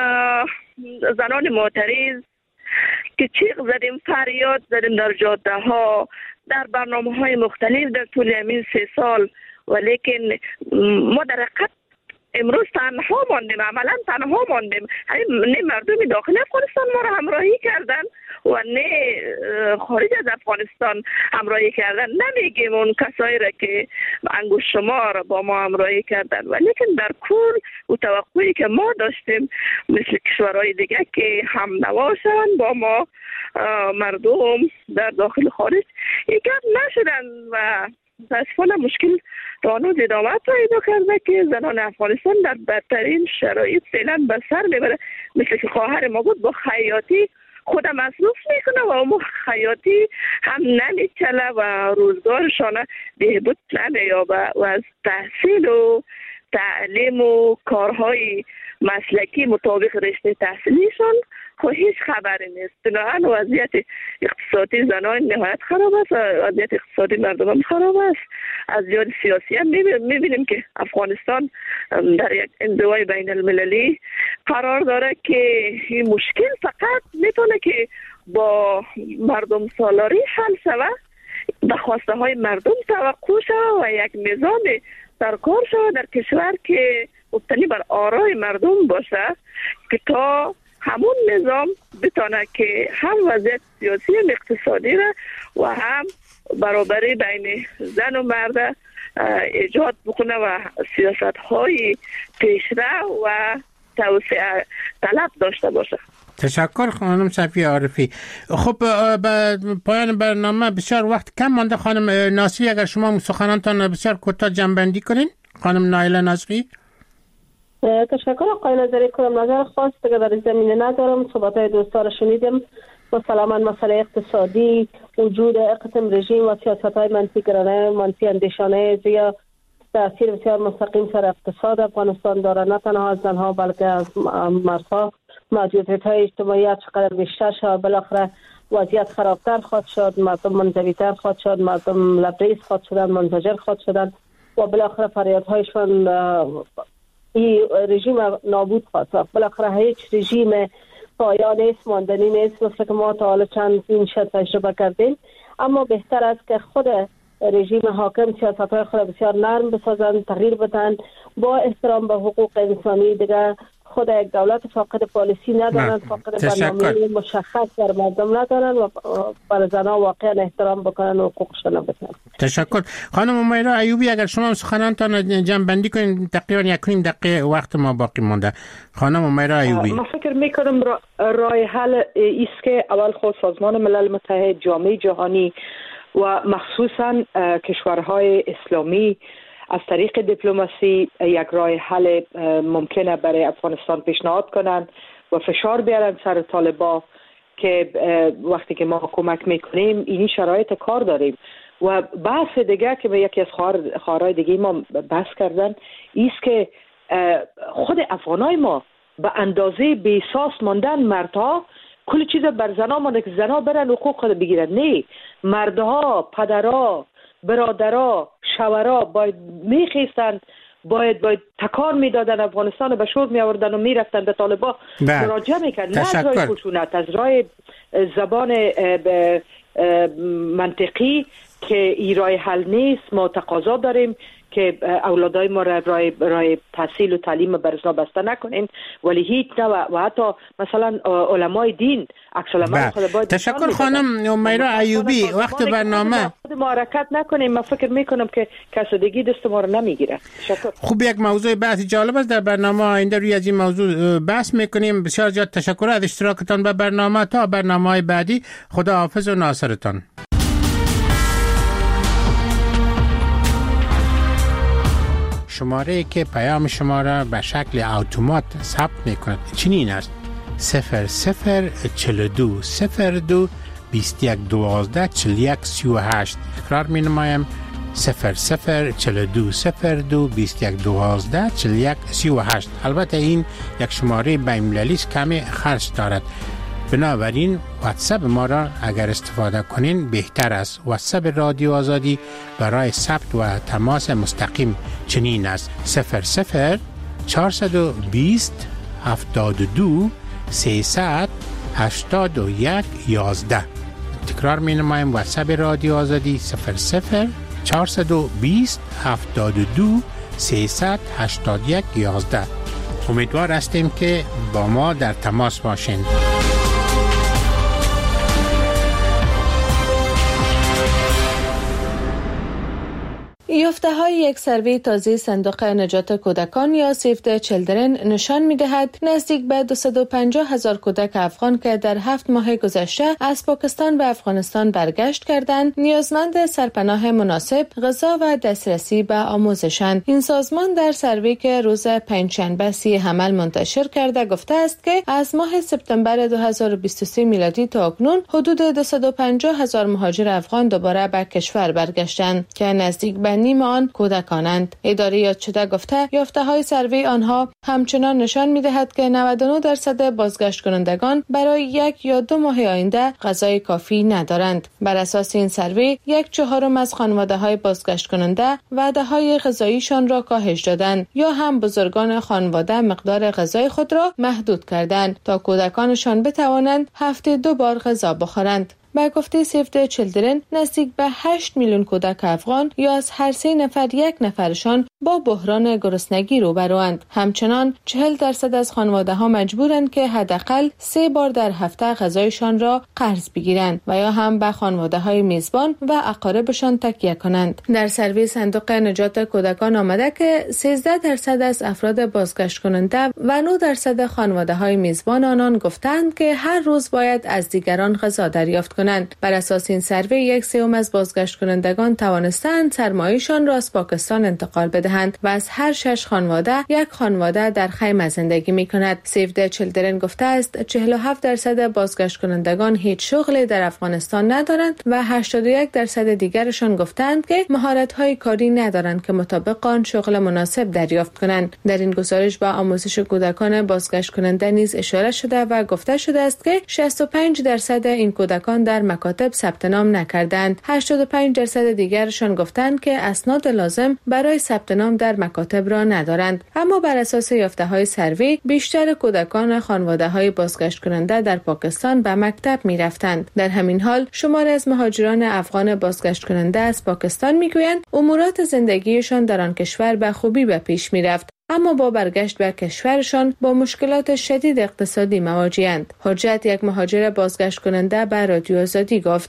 زنان معترض که چیغ زدیم، فریاد زدیم در جاده ها، در برنامه های مختلف در طول همین 3 سال، ولیکن ما در حقیقت امروز تنها ماندیم، عملا تنها ماندیم. نه مردم داخل افغانستان ما را همراهی کردن و نه خارج از افغانستان همراهی کردن. نمیگیم اون کسایی را که انگشت شمار با ما همراهی کردن، ولیکن در کل و توقعی که ما داشتیم مثل کشورهای دیگه که هم نواشن با ما مردم در داخل خارج یک نشدن و متاسفانه مشکل تا هنوز ادامه پیدا کرده که زنان افغانستان در بدترین شرایط فعلا به سر میبره. مثل که خواهر ما بود با خیاطی خودم مصروف میکنه و اون خیاطی هم نمیچله و روزگارشان بهبود نمیابه و از تحصیل و تعلیم و کارهای مسلکی مطابق رشته تحصیلیشان هیچ خبری نیست. بنابراین وضعیت اقتصادی زنان نهایت خراب است و وضعیت اقتصادی مردم هم خراب است. از جهت سیاسی هم میبینیم که افغانستان در یک انزوای بین المللی قرار داره که این مشکل فقط میتونه که با مردم سالاری حل شود، به خواسته های مردم توقع شود و یک نظام سرکار شود در کشور که مبتنی بر آرای مردم باشه که تا همون نظام بتونه که هم وضعیت سیاسی و اقتصادی را و هم برابری بین زن و مرد ایجاد بکنه و سیاست های پیشرو و توسعه طلب داشته باشه. تشکر خانم صفیه عارفی. خب به پایان برنامه بسیار وقت کم مانده. خانم ناصری اگر شما سخنانتان بسیار کوتاه جمع‌بندی کنین. خانم نایله ناصری. تشکر آقای نظری. کنم نظر خاص دیگه در زمینه ندارم. صحبت‌های دوستا را شنیدیم. مسلماً مسئله اقتصادی، وجود اقتدام رژیم و سیاست‌های منفی اندیشانه زیاد تأثیر بسیار مستقیم سر اقتصاد افغانستان داره، نه تنها از زنها بلکه از مردها. موجودیت‌های اجتماعی چقدر بیشتر شد، بالاخره وضعیت خرابتر خواهد شد، مردم منزوی‌تر خواهد شد، مردم لبریز خواهد شدن، منزجر خواهد شدن و بالاخره فریادهایشان این رژیم نابود خواهد شد. بالاخره هیچ رژیم پایان نیست، ماندنی نیست، مثل که ما تا حالا چند شد تجربه کردیم. اما بهتر است که خود رژیم حاکم سیاست‌های خود بسیار نرم بسازند، تغییر بدن با احترام به حقوق انسانی. دیگه خود یک دولت فاقد پالیسی ندارند، فاقد برنامه مشخص در مردم ندارند و برای زنها واقعا احترام بکنن و حقوقشان بدن. تشکر. خانم امیرا ایوبی اگر شما سخنانتان جمع بندی کنید، تقریبا 1 دقیقه وقت ما باقی مونده. خانم امیرا ایوبی. من فکر میکنم راه حل است که اول خود سازمان ملل متحد، جامعه جهانی و مخصوصا کشورهای اسلامی از طریق دیپلماسی یک راه حل ممکنه برای افغانستان پیشنهاد کنند و فشار بیارن سر طالبان که وقتی که ما کمک میکنیم این شرایط کار داریم. و بحث دیگه که به یکی از خواهرای دیگه ما بحث کردن ایست که خود افغانای ما به اندازه بی‌احساس ماندن مردها کل چیز بر زنا مانده که زنا برن حقوق خود بگیرن. نه، مردها، پدرها، برادرها، شوهرها باید میخیستن، باید تکان میدادن، افغانستان به شور می آوردن و میرفتن به طالبان مراجعه میکردن، نه از راه خشونت، از راه زبان منطقی که این راه حل نیست. ما تقاضا داریم که اولادای ما رای تحصیل و تعلیم برسنا بسته نکنین، ولی هیچ نه و حتی مثلا علمای دین عکس العمل خود باید. تشکر خانم امیرا ایوبی. وقت برنامه ما حرکت نکنیم، من فکر میکنم که کسادگی دست ما رو نمیگیره. تشکر. خوب، یک موضوع بحث جالب است. در برنامه آینده روی از این موضوع بحث میکنیم. بسیار زیاد تشکر از اشتراکتان به برنامه. تا برنامه‌های بعدی، خدا حافظ و ناصرتان. شماره که پیام شما را به شکل اتومات ثبت میکند چنین است: 0042 02 21 12 41 38. اقرار می نمایم 0042 02 21 12 41 38. البته این یک شماره بین‌المللی است، کمی خرج دارد، بنابراین واتساپ ما را اگر استفاده کنین بهتر است. واتساپ رادیو آزادی برای ثبت و تماس مستقیم چنین است: 00 420 72 300 81 11. تکرار می نمایم واتساپ رادیو آزادی 00 420 72 300 81 11. امیدوار هستیم که با ما در تماس باشین. یافته‌های یک سروی تازه صندوق نجات کودکان یا سیو د چیلدرن نشان می‌دهد نزدیک به 250,000 کودک افغان که در 7 ماه گذشته از پاکستان به افغانستان برگشت کردند نیازمند سرپناه مناسب، غذا و دسترسی به آموزشند. این سازمان در سروی که روز پنجشنبه 30 حمل منتشر کرده گفته است که از ماه سپتامبر 2023 میلادی تا اکنون حدود 250,000 مهاجر افغان دوباره به کشور برگشتند که نزدیک به نیم آن کودکانند. اداره یاد شده گفته یافته‌های سروی آنها همچنان نشان می‌دهد که 99% بازگشت کنندگان برای 1 یا 2 ماه آینده غذای کافی ندارند. بر اساس این سروی 1/4 از خانواده‌های بازگشت کننده وعده‌های غذاییشان را کاهش دادند یا هم بزرگان خانواده مقدار غذای خود را محدود کردند تا کودکانشان بتوانند هفته 2 بار غذا بخورند. با گفته سیو د چیلدرن نزدیک به 8 میلیون کودک افغان یا از هر 3 نفر 1 نفرشان با بحران گرسنگی روبروند. همچنان 40% از خانواده ها مجبورند که حداقل 3 بار در هفته غذایشان را قرض بگیرند و یا هم به خانواده های میزبان و اقاربشان تکیه کنند. در سروی صندوق نجات کودکان آمده که 13% از افراد بازگشت کننده و 9% خانواده های میزبان آنان گفتند که هر روز باید از دیگران غذا دریافت کنند. بر اساس این سروی 1/3 از بازگشت کنندگان توانستند سرمایه‌شان را از پاکستان انتقال بدهند و از هر 6 خانواده 1 خانواده در خیمه زندگی می‌کند. سیو د چیلدرن گفته است 47% بازگشت کنندگان هیچ شغلی در افغانستان ندارند و 81% دیگرشان گفتند که مهارت‌های کاری ندارند که مطابق آن شغل مناسب دریافت کنند. در این گزارش با آموزش کودکان بازگشت کننده نیز اشاره شده و گفته شده است که 65% این کودکان در مکاتب ثبت نام نکردند. 85% دیگرشان گفتند که اسناد لازم برای ثبت نام در مکاتب را ندارند. اما بر اساس یافته‌های سروی بیشتر کودکان خانواده‌های بازگشت کننده در پاکستان به مکتب می‌رفتند. در همین حال شماری از مهاجران افغان بازگشت کننده از پاکستان می‌گویند امورات زندگیشان در آن کشور به خوبی به پیش می‌رفت، اما با برگشت به کشورشان با مشکلات شدید اقتصادی مواجه‌اند. حجت یک مهاجر بازگشت کننده به رادیو آزادی گفت: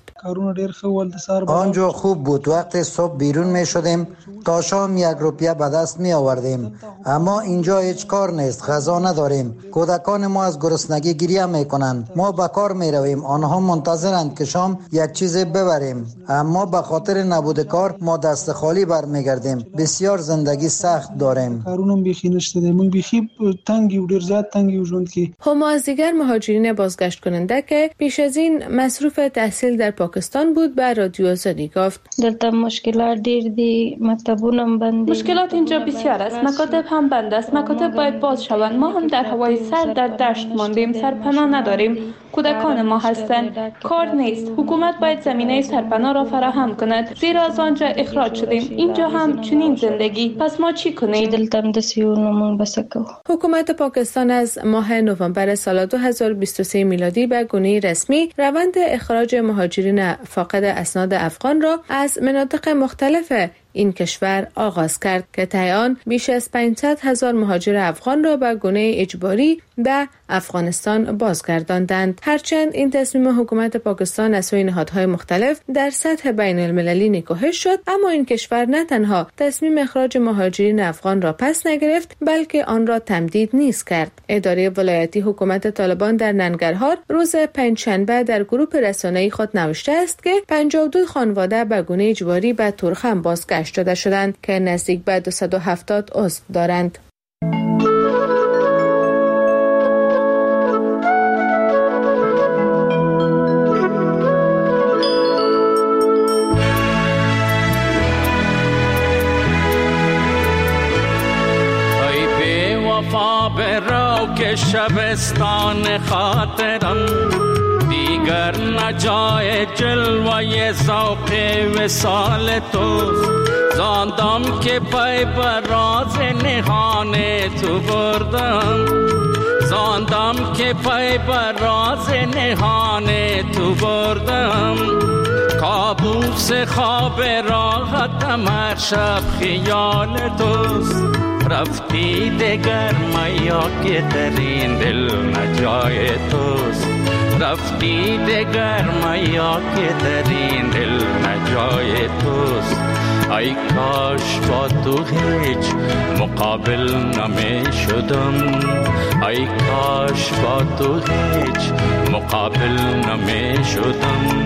آنجا خوب بود. وقتی صبح بیرون می شدیم تا شام 1 روپیه به دست می آوردیم، اما اینجا هیچ کار نیست، غذا نداریم. کودکان ما از گرسنگی گریه می کنند. ما به کار می رویم، آنها منتظرند که شام یک چیز ببریم، اما به خاطر نبود کار ما دست خالی برمیگردیم. بسیار زندگی سخت داریم. بیخی نشته ده. من بیخی تنگی و ډیر تنگی ژوند کې. هما از دیگر مهاجرین بازگشت کننده که پیش از این مصروف تحصیل در پاکستان بود به رادیو آزادی گفت دلته مشکلات ډیر دي، مکتبونه بند. مشکلات اینجا بسیار است، مکاتب هم بند است. مکاتب باید باز شوند. ما هم در هوای سر در دشت ماندیم، سرپناه نداریم. کودکان ما هستند، کار نیست. حکومت باید زمینه سرپناه را فراهم کند، زیرا از آنجا اخراج شدیم. اینجا هم چنین زندگی. پس ما چی کنیم؟ دلتم د سیونمون بسکو. حکومت پاکستان از ماه نوامبر سال 2023 میلادی به گونه رسمی روند اخراج مهاجرین فاقد اسناد افغان را از مناطق مختلف این کشور آغاز کرد که طی آن بیش از 500,000 مهاجر افغان را به گونه اجباری به افغانستان بازگرداندند. هرچند این تصمیم حکومت پاکستان از سوی نهادهای مختلف در سطح بین المللی نکوهش شد، اما این کشور نه تنها تصمیم اخراج مهاجرین افغان را پس نگرفت بلکه آن را تمدید نیز کرد. اداره ولایتی حکومت طالبان در ننگرهار روز پنجشنبه در گروه رسانه‌ای خود نوشته است که 52 خانواده به گونه اجباری به تورخم بازگشت شده شدند که نزدیک به 270 عضو دارند. ای بی وفا برو که شبستان خاطرم دیگر نجای جلوه ذوق وصال توست. زاندم که پای بر راز نهان تو بردم، زاندم که پای بر راز نهان تو بردم. کابوس خواب راحتم هر شب خیال توست. رفتی دگر میا که در این دل نجای توست. رفتی دگر میا که در این دل نجای توست. ای کاش با تو هیچ مقابل نمی شدم، ای کاش با تو هیچ مقابل نمی شدم.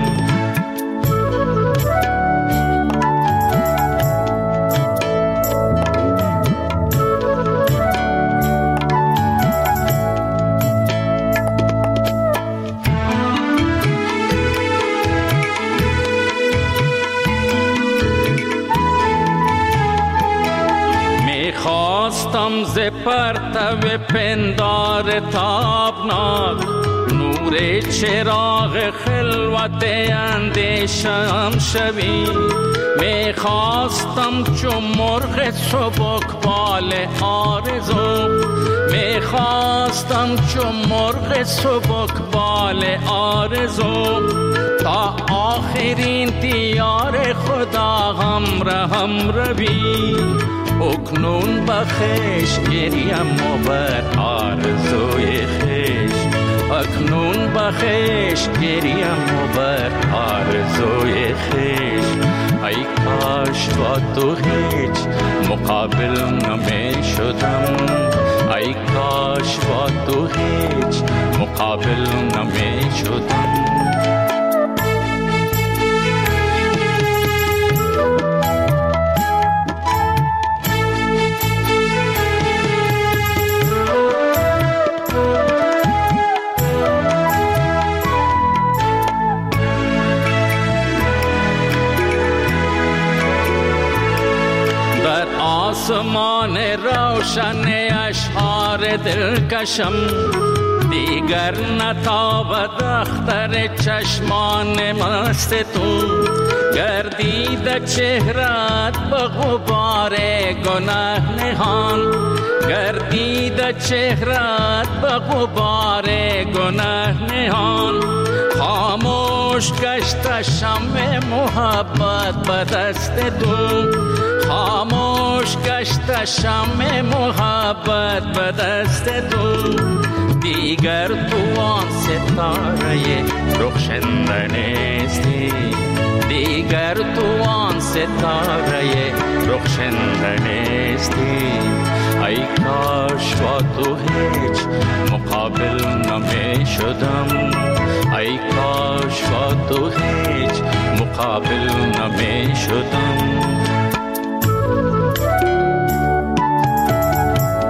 خواستم ز پرتو پندار تابناک نور چراغ خلوت اندیشم شوی. می خواستم چون مرغ سبکبال آرزو، می خواستم چون مرغ سبکبال آرزو تا آخرین دیار خدا هم روی. اکنون بخش گریم و بر آرزوی خیش، اکنون بخش گریم و بر آرزوی خیش. ای کاش با تو هیچ مقابل نمی شدم، ای کاش با تو هیچ مقابل نمی شدم. آسمان روشن اشعار دلکشم دیگر نتابد اختر چشمان مست تو. گردید چهرت به غبار گناه نهان، گردید چهرت به غبار گناه نهان. خاموش گشت شمع محبت به دست تو، خاموش گشت شمع محبت به دست تو. دیگر تو آن ستاره رخشنده نیستی، دیگر تو آن ستاره رخشنده نیستی. ای کاش با تو هیچ مقابل نمی شدم، ای کاش با تو هیچ مقابل نمی شدم.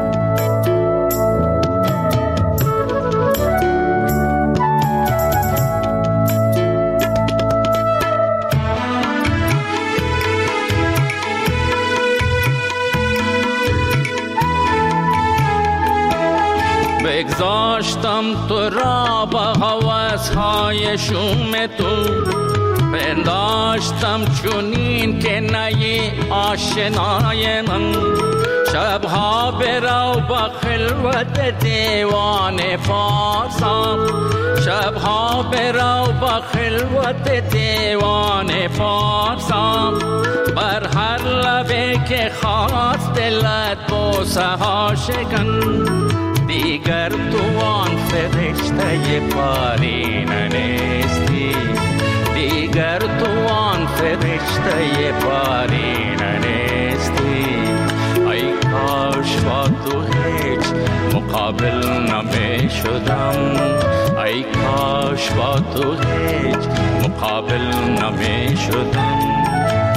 بگذاشتم تو را با هوس‌های شوم تو، پنداشتم چونین که نی آشنای من. شبها برو با خلوت دیوان فارسم، شبها برو با خلوت دیوان فارسم. بر هر لبه که خواست دلت بوسه ها شکن، دیگر تو آن فرشته پارینه نیستی، دیگر تو آن فرشته پارینه نیستی. ای کاش با تو هیچ مقابل نمی شدم، ای کاش با تو هیچ مقابل نمی شدم.